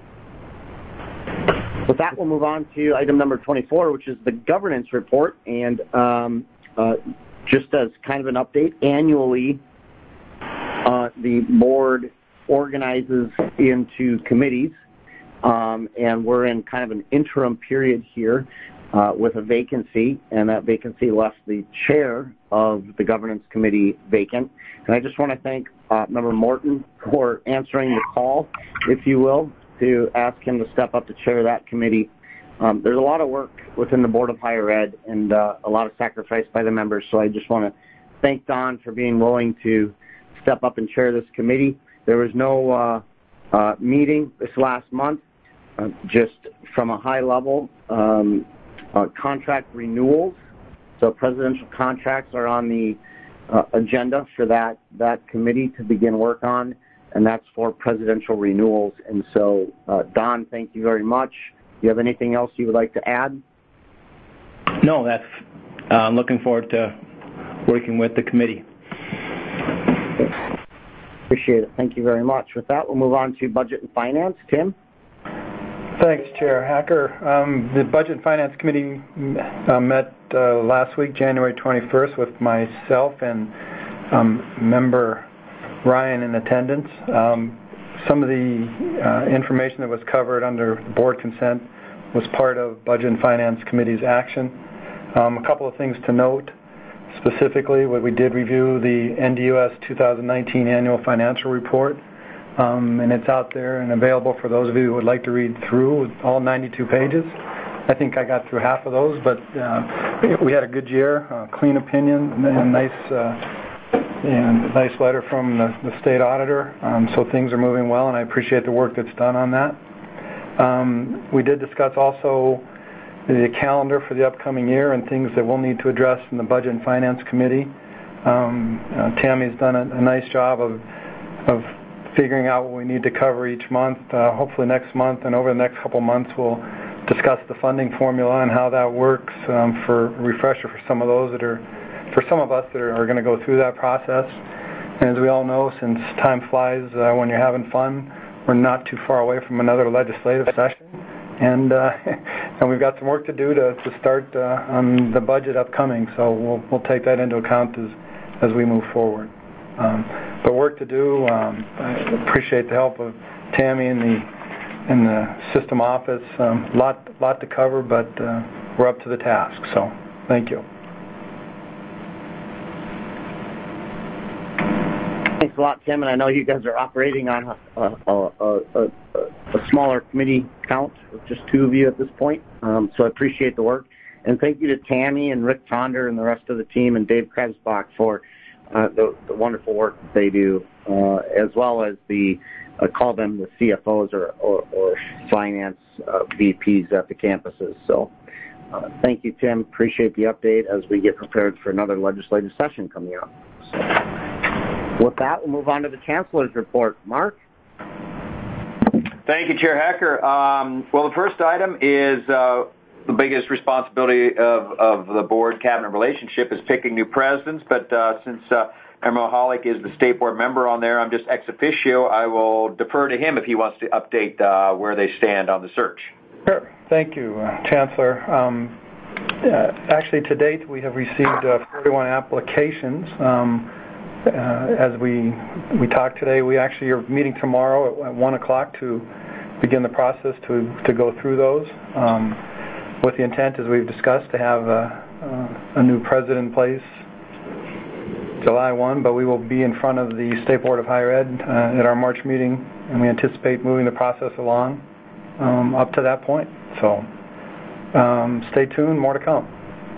With that, we'll move on to item number twenty-four, which is the governance report. And um, uh, just as kind of an update, annually uh, the board organizes into committees. Um, and we're in kind of an interim period here uh, with a vacancy, and that vacancy left the chair of the governance committee vacant. And I just want to thank uh, Member Morton for answering the call, if you will, to ask him to step up to chair that committee. Um, there's a lot of work within the Board of Higher Ed and uh, a lot of sacrifice by the members, so I just want to thank Don for being willing to step up and chair this committee. There was no uh, uh, meeting this last month. Uh, just from a high level, um, uh, contract renewals. So presidential contracts are on the uh, agenda for that, that committee to begin work on, and that's for presidential renewals. And so, uh, Don, thank you very much. Do you have anything else you would like to add? No, that's, uh, I'm looking forward to working with the committee. Appreciate it. Thank you very much. With that, we'll move on to budget and finance. Tim? Thanks, Chair Hacker. Um, the Budget and Finance Committee uh, met uh, last week, January twenty-first, with myself and um, Member Ryan in attendance. Um, some of the uh, information that was covered under board consent was part of Budget and Finance Committee's action. Um, a couple of things to note. Specifically, what we did review the N D U S two thousand nineteen Annual Financial Report. Um, and it's out there and available for those of you who would like to read through all ninety-two pages. I think I got through half of those, but uh, we had a good year, uh, clean opinion, and a nice, uh, and nice letter from the, the state auditor. Um, so things are moving well, and I appreciate the work that's done on that. Um, we did discuss also the calendar for the upcoming year and things that we'll need to address in the Budget and Finance Committee. Um, uh, Tammy's done a, a nice job of of figuring out what we need to cover each month. Uh, hopefully next month and over the next couple months we'll discuss the funding formula and how that works um, for a refresher for some of those that are, for some of us that are, are going to go through that process. And as we all know, since time flies uh, when you're having fun, we're not too far away from another legislative session. And uh, and we've got some work to do to, to start uh, on the budget upcoming, so we'll, we'll take that into account as, as we move forward. Um, but work to do. Um, I appreciate the help of Tammy and the in the system office. Um, lot lot to cover, but uh, we're up to the task. So thank you. Thanks a lot, Tim. And I know you guys are operating on a, a, a, a, a smaller committee count with just two of you at this point. Um, so I appreciate the work. And thank you to Tammy and Rick Tonder and the rest of the team and Dave Krebsbach for Uh, the, the wonderful work that they do, uh, as well as the, uh, call them the C F Os or, or, or finance uh, V Ps at the campuses. So uh, thank you, Tim. Appreciate the update as we get prepared for another legislative session coming up. So with that, we'll move on to the Chancellor's report. Mark? Thank you, Chair Hacker. Um, well, the first item is uh, the biggest responsibility of, of the board cabinet relationship is picking new presidents, but uh, since uh, Member Mahalik is the state board member on there, I'm just ex officio. I will defer to him if he wants to update uh, where they stand on the search. Sure. Thank you, uh, Chancellor. Um, uh, actually, to date, we have received uh, forty-one applications. Um, uh, as we we talked today, we actually are meeting tomorrow at, at one o'clock to begin the process to, to go through those, um, with the intent, as we've discussed, to have a, a, a new president in place July first, but we will be in front of the State Board of Higher Ed uh, at our March meeting, and we anticipate moving the process along um, up to that point. So um, stay tuned, more to come.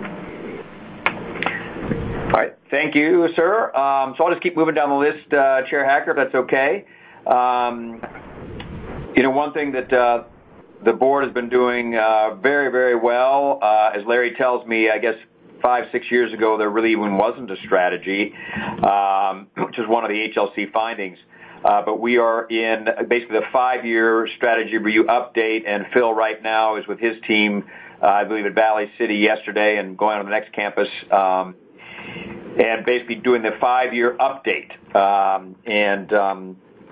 All right, thank you, sir. Um, so I'll just keep moving down the list, uh, Chair Hacker, if that's okay. Um, you know, one thing that uh, the board has been doing uh, very, very well, uh, as Larry tells me, I guess five, six years ago, there really even wasn't a strategy, um, which is one of the H L C findings. Uh, but we are in basically the five-year strategy review update, and Phil right now is with his team, uh, I believe, at Valley City yesterday and going on to the next campus, um, and basically doing the five-year update um, and um,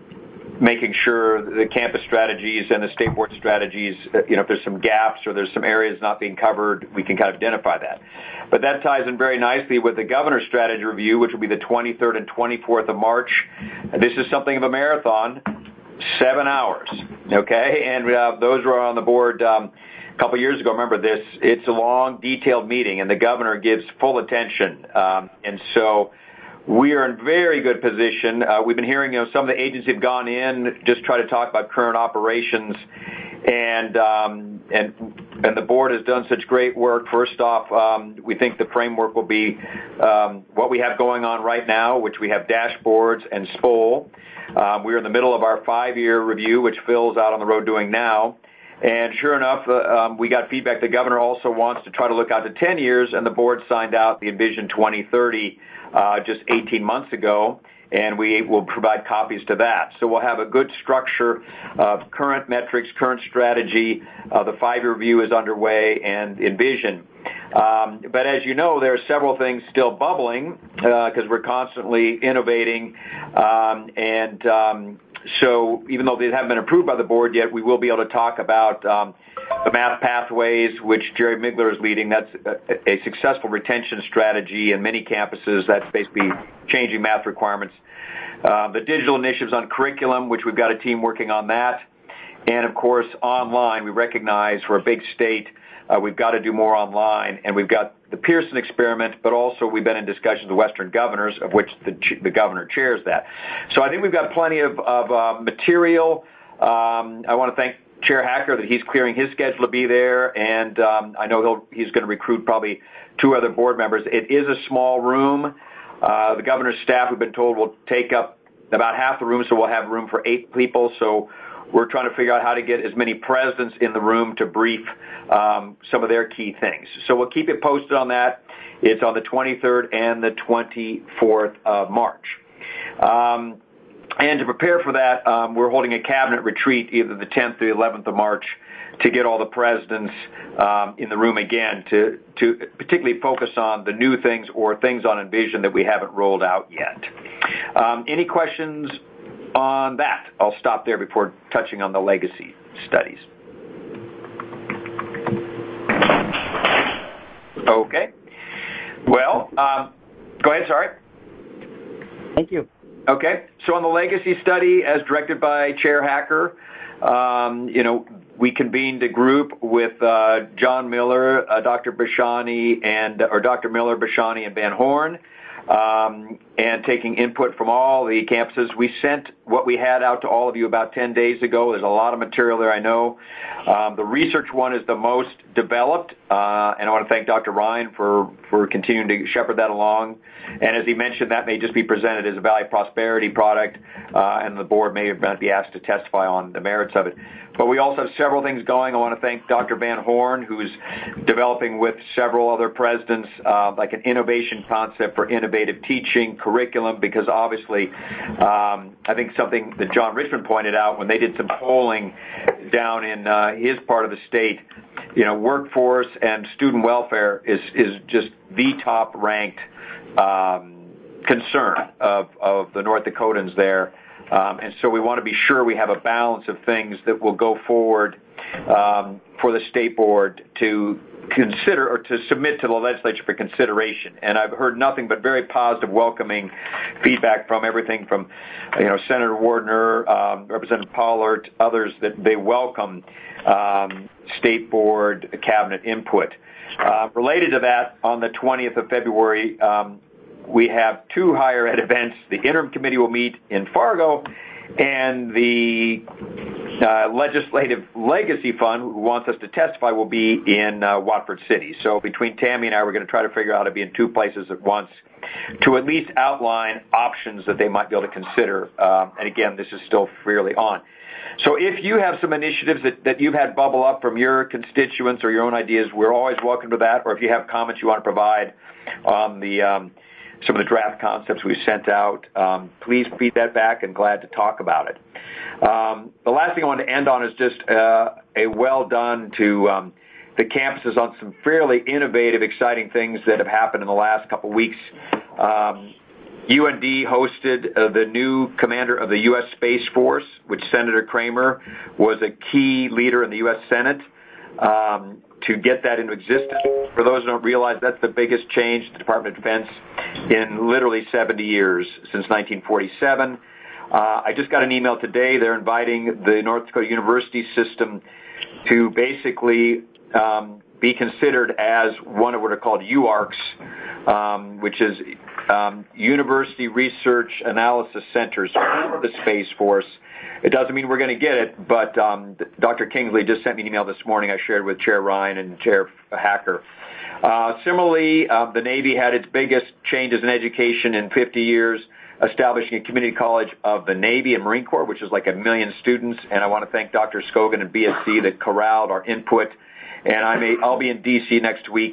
making sure the campus strategies and the state board strategies, you know, if there's some gaps or there's some areas not being covered, we can kind of identify that. But that ties in very nicely with the governor's strategy review, which will be the twenty-third and twenty-fourth of March. This is something of a marathon, seven hours, okay? And uh, those who are on the board um, a couple years ago, remember this, it's a long, detailed meeting, and the governor gives full attention. Um, and so we are in very good position. Uh, we've been hearing, you know, some of the agencies have gone in, just try to talk about current operations, and um, and and the board has done such great work. First off, um, we think the framework will be um, what we have going on right now, which we have dashboards and S P O L. Um, we're in the middle of our five-year review, which Phil's out on the road doing now. And sure enough, uh, um, we got feedback. The governor also wants to try to look out to ten years, and the board signed out the Envision twenty thirty uh, just eighteen months ago, and we will provide copies to that. So we'll have a good structure of current metrics, current strategy. Uh, the five-year review is underway, and Envision. Um, but as you know, there are several things still bubbling because uh, we're constantly innovating, um, and um, so even though they haven't been approved by the board yet, we will be able to talk about um, the math pathways, which Jerry Migler is leading. That's a, a successful retention strategy in many campuses. That's basically changing math requirements. Uh, the digital initiatives on curriculum, which we've got a team working on that. And, of course, online. We recognize for a big state, uh, we've got to do more online. And we've got the Pearson experiment, but also we've been in discussions with Western governors, of which the, the governor chairs that. So I think we've got plenty of, of uh, material. Um, I want to thank Chair Hacker that he's clearing his schedule to be there, and um, I know he'll, he's going to recruit probably two other board members. It is a small room. Uh, the governor's staff, we've been told, will take up about half the room, so we'll have room for eight people. So we're trying to figure out how to get as many presidents in the room to brief um, some of their key things. So we'll keep it posted on that. It's on the twenty-third and the twenty-fourth of March. Um, and to prepare for that, um, we're holding a cabinet retreat either the tenth or the eleventh of March to get all the presidents um, in the room again to, to particularly focus on the new things or things on Envision that we haven't rolled out yet. Um, any questions on that? I'll stop there before touching on the legacy studies. Okay. Well, um, go ahead, sorry. Thank you. Okay. So on the legacy study, as directed by Chair Hacker, um, you know, we convened a group with uh, John Miller, uh, Doctor Bashani, and or Doctor Miller, Bashani, and Van Horn, um, and taking input from all the campuses. We sent what we had out to all of you about ten days ago. There's a lot of material there, I know. Um, the research one is the most developed, uh, and I want to thank Doctor Ryan for, for continuing to shepherd that along. And as he mentioned, that may just be presented as a Valley Prosperity product, uh, and the board may not be asked to testify on the merits of it. But we also have several things going. I want to thank Doctor Van Horn, who's developing with several other presidents uh, like an innovation concept for innovative teaching, curriculum, because obviously um, I think something that John Richmond pointed out when they did some polling down in uh, his part of the state, you know, workforce and student welfare is, is just the top ranked um, concern of, of the North Dakotans there. Um, and so we want to be sure we have a balance of things that will go forward um, for the state board to consider or to submit to the legislature for consideration. And I've heard nothing but very positive, welcoming feedback from everything from, you know, Senator Wardner, um, Representative Pollard, others, that they welcome um, state board cabinet input. Uh, related to that, on the twentieth of February, um, we have two higher ed events. The interim committee will meet in Fargo, and the uh, Legislative Legacy Fund, who wants us to testify, will be in uh, Watford City. So between Tammy and I, we're going to try to figure out how to be in two places at once to at least outline options that they might be able to consider. Um, and again, this is still fairly on. So if you have some initiatives that, that you've had bubble up from your constituents or your own ideas, we're always welcome to that. Or if you have comments you want to provide on the um, some of the draft concepts we've sent out, um, please feed that back, and glad to talk about it. Um, the last thing I want to end on is just uh, a well done to um, the campuses on some fairly innovative, exciting things that have happened in the last couple of weeks. Um, U N D hosted uh, the new commander of the U S Space Force, which Senator Kramer was a key leader in the U S Senate um, to get that into existence. For those who don't realize, that's the biggest change to the Department of Defense in literally seventy years, since nineteen forty-seven. Uh, I just got an email today. They're inviting the North Dakota University system to basically um, be considered as one of what are called U A R Cs, um, which is um, University Research Analysis Centers for the Space Force. It doesn't mean we're going to get it, but um, Doctor Kingsley just sent me an email this morning I shared with Chair Ryan and Chair Hacker. Uh, similarly, uh, the Navy had its biggest changes in education in fifty years, establishing a community college of the Navy and Marine Corps, which is like a million students. And I want to thank Doctor Scogan and B S C that corralled our input. And I may, I'll be in D C next week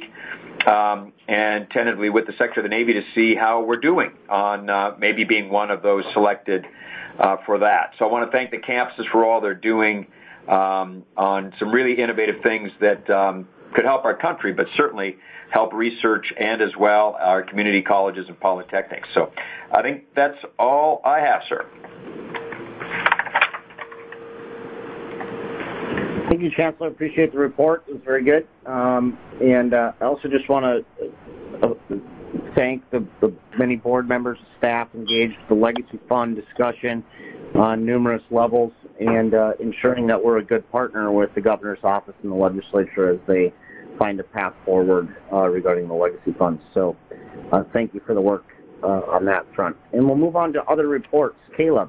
um, and tentatively with the Secretary of the Navy to see how we're doing on uh, maybe being one of those selected uh, for that. So I want to thank the campuses for all they're doing um, on some really innovative things that um, could help our country, but certainly help research and as well our community colleges and polytechnics. So I think that's all I have, sir. Thank you, Chancellor. Appreciate the report. It was very good. Um, and uh, I also just want to uh, thank the, the many board members, staff engaged with the Legacy Fund discussion on numerous levels, and uh, ensuring that we're a good partner with the governor's office and the legislature as they find a path forward uh, regarding the Legacy Funds. So uh, thank you for the work uh, on that front. And we'll move on to other reports. Caleb.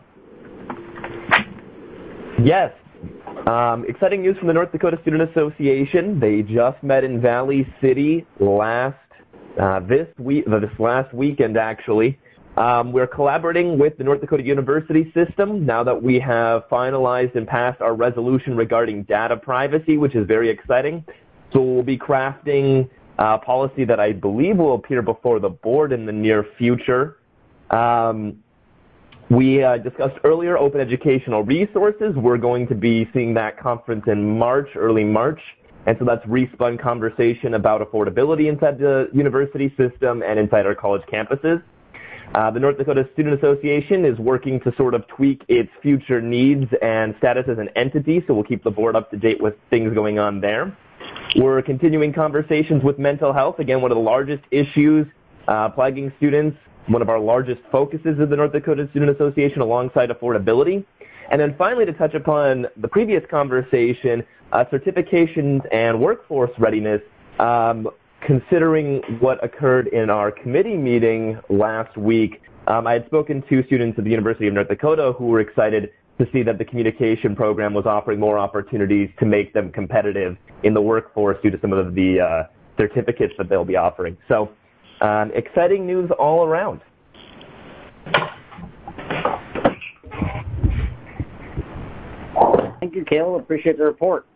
Yes. Um, exciting news from the North Dakota Student Association. They just met in Valley City last uh, this week, this last weekend, actually. Um, we're collaborating with the North Dakota University system now that we have finalized and passed our resolution regarding data privacy, which is very exciting. So we'll be crafting a policy that I believe will appear before the board in the near future. Um, We uh, discussed earlier open educational resources. We're going to be seeing that conference in March, early March. And so that's respun conversation about affordability inside the university system and inside our college campuses. Uh, the North Dakota Student Association is working to sort of tweak its future needs and status as an entity, so we'll keep the board up to date with things going on there. We're continuing conversations with mental health, again, one of the largest issues uh, plaguing students. One of our largest focuses of the North Dakota Student Association alongside affordability. And then finally, to touch upon the previous conversation, uh, certifications and workforce readiness, um, considering what occurred in our committee meeting last week, um, I had spoken to students at the University of North Dakota who were excited to see that the communication program was offering more opportunities to make them competitive in the workforce due to some of the uh, certificates that they'll be offering. So Um, exciting news all around. Thank you, Caleb. Appreciate the report.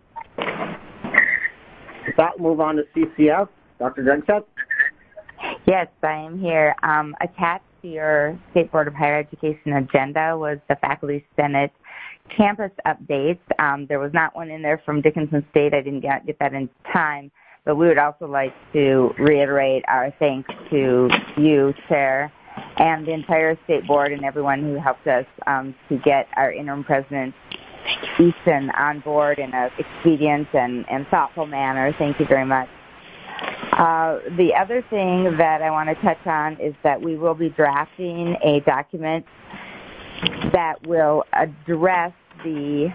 With that, we'll move on to C C F. Doctor Drexeth? Yes, I am here. Um, attached to your State Board of Higher Education agenda was the Faculty Senate campus updates. Um, there was not one in there from Dickinson State. I didn't get, get that in time. But we would also like to reiterate our thanks to you, Chair, and the entire State Board and everyone who helped us um, to get our interim president Easton on board in an expedient and, and thoughtful manner. Thank you very much. Uh, the other thing that I want to touch on is that we will be drafting a document that will address the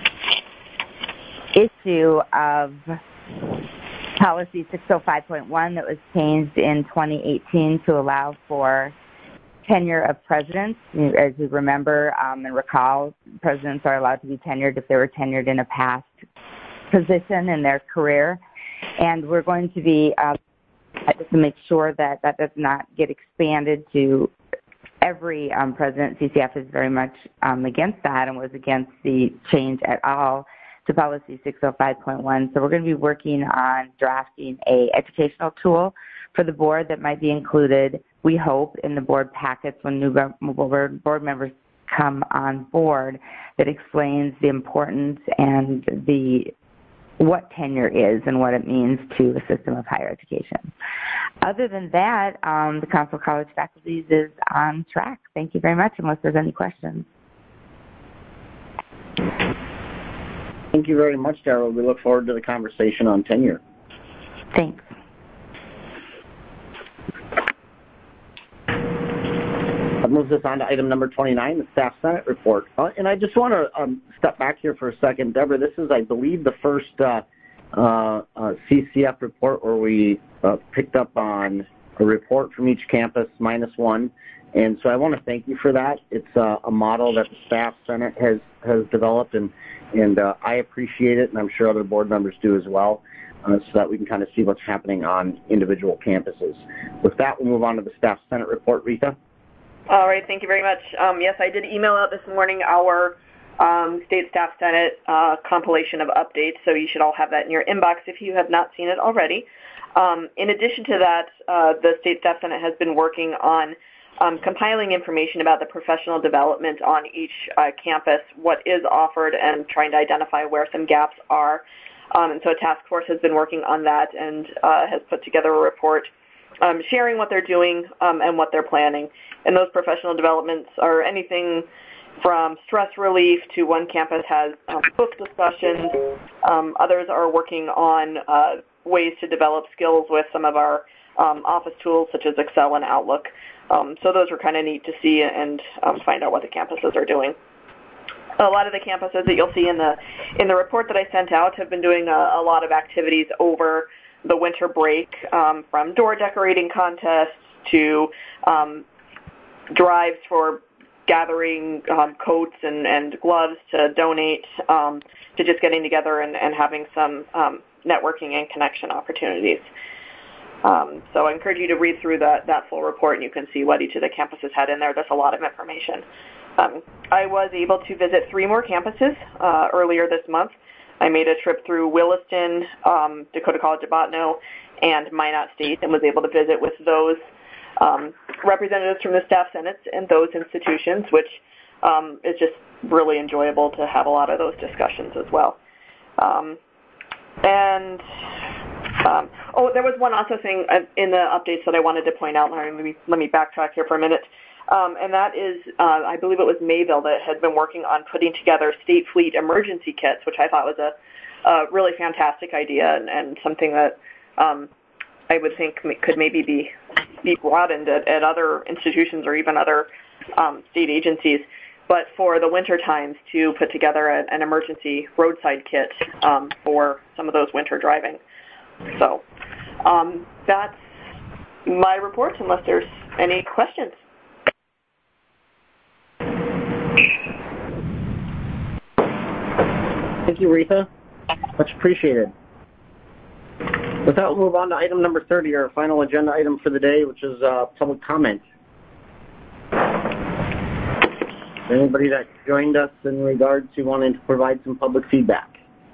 issue of Policy six oh five point one that was changed in twenty eighteen to allow for tenure of presidents. As you remember um, and recall, presidents are allowed to be tenured if they were tenured in a past position in their career. And we're going to be, uh, to make sure that that does not get expanded to every um, president. C C F is very much um, against that and was against the change at all to Policy six oh five point one. So we're going to be working on drafting a educational tool for the board that might be included, we hope, in the board packets when new board, board members come on board, that explains the importance and the what tenure is and what it means to the system of higher education. Other than that, um, the Council of College Faculties is on track. Thank you very much, unless there's any questions. Thank you very much, Darrell. We look forward to the conversation on tenure. Thanks. That moves us on to item number twenty-nine, the Staff Senate report. Uh, and I just want to um, step back here for a second. Deborah, this is, I believe, the first uh, uh, uh, C C F report where we uh, picked up on a report from each campus minus one. And so I want to thank you for that. It's uh, a model that the Staff Senate has, has developed, and, and uh, I appreciate it, and I'm sure other board members do as well, uh, so that we can kind of see what's happening on individual campuses. With that, we'll move on to the Staff Senate report. Rita? All right, thank you very much. Um, yes, I did email out this morning our um, State Staff Senate uh, compilation of updates, so you should all have that in your inbox if you have not seen it already. Um, in addition to that, uh, the State Staff Senate has been working on um, compiling information about the professional development on each uh, campus, what is offered, and trying to identify where some gaps are. Um, and so a task force has been working on that and uh, has put together a report um, sharing what they're doing um, and what they're planning. And those professional developments are anything from stress relief to one campus has um, book discussions. Um, others are working on uh, ways to develop skills with some of our um, office tools such as Excel and Outlook. Um, so those were kind of neat to see and um, find out what the campuses are doing. A lot of the campuses that you'll see in the in the report that I sent out have been doing a, a lot of activities over the winter break, um, from door decorating contests to um, drives for gathering um, coats and, and gloves to donate, um, to just getting together and, and having some um, networking and connection opportunities. Um, so I encourage you to read through that, that full report, and you can see what each of the campuses had in there. There's a lot of information. Um, I was able to visit three more campuses uh, earlier this month. I made a trip through Williston, um, Dakota College at Bottineau, and Minot State, and was able to visit with those um, representatives from the Staff Senates and those institutions, which um, is just really enjoyable to have a lot of those discussions as well. Um, and um, oh, there was one also thing in the updates that I wanted to point out. Let me, let me backtrack here for a minute. Um, and that is, uh, I believe it was Mayville that had been working on putting together State Fleet emergency kits, which I thought was a, a really fantastic idea and, and something that um, I would think could maybe be, be broadened at, at other institutions or even other um, state agencies. But for the winter times, to put together a, an emergency roadside kit um, for some of those winter driving. So um, that's my report, unless there's any questions. Thank you, Rita. Much appreciated. With that, we'll move on to item number thirty, our final agenda item for the day, which is uh, public comment. Anybody that joined us in regards to wanting to provide some public feedback?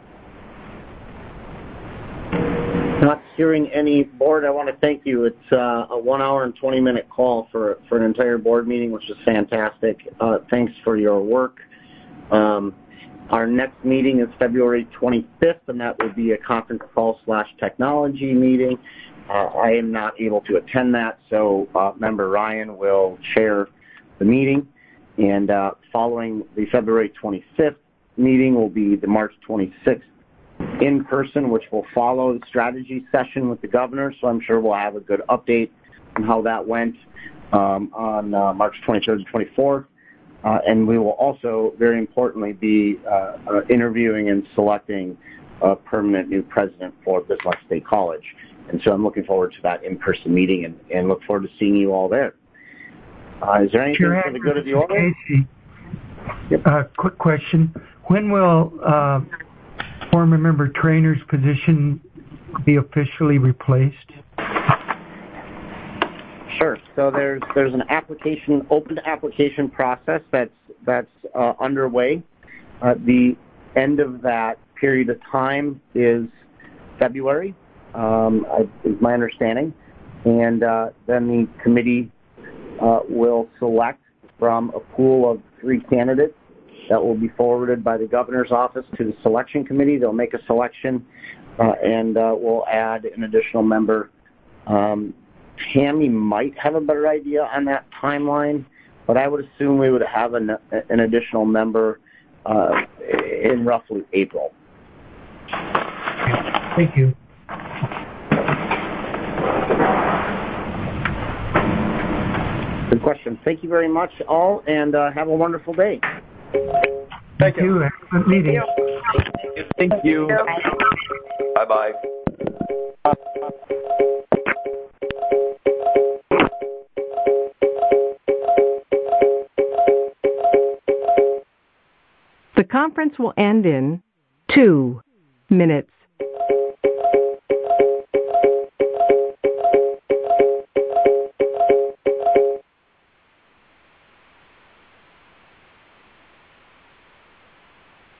Not hearing any board, I want to thank you. It's uh, a one hour and twenty minute call for, for an entire board meeting, which is fantastic. Uh, thanks for your work. Um, Our next meeting is February twenty-fifth, and that will be a conference call slash technology meeting. Uh, I am not able to attend that, so uh, Member Ryan will chair the meeting. And uh, following the February twenty-fifth meeting will be the March twenty-sixth in person, which will follow the strategy session with the governor. So I'm sure we'll have a good update on how that went um, on uh, March twenty-third and twenty-fourth. Uh, and we will also, very importantly, be uh, uh, interviewing and selecting a permanent new president for Bismarck State College. And so I'm looking forward to that in-person meeting and, and look forward to seeing you all there. Uh, is there anything sure, for the good of the order? Yep. Uh, quick question. When will uh, former member Trainer's position be officially replaced? Sure. So there's there's an application, open application process that's that's uh, underway. Uh, the end of that period of time is February, um, I, is my understanding, and uh, then the committee uh, will select from a pool of three candidates that will be forwarded by the governor's office to the selection committee. They'll make a selection, uh, and uh, we'll add an additional member. Um, Tammy might have a better idea on that timeline, but I would assume we would have an, an additional member uh, in roughly April. Thank you. Good question. Thank you very much, all, and uh, have a wonderful day. Thank you. Excellent meeting. Thank you. Bye-bye. The conference will end in two minutes.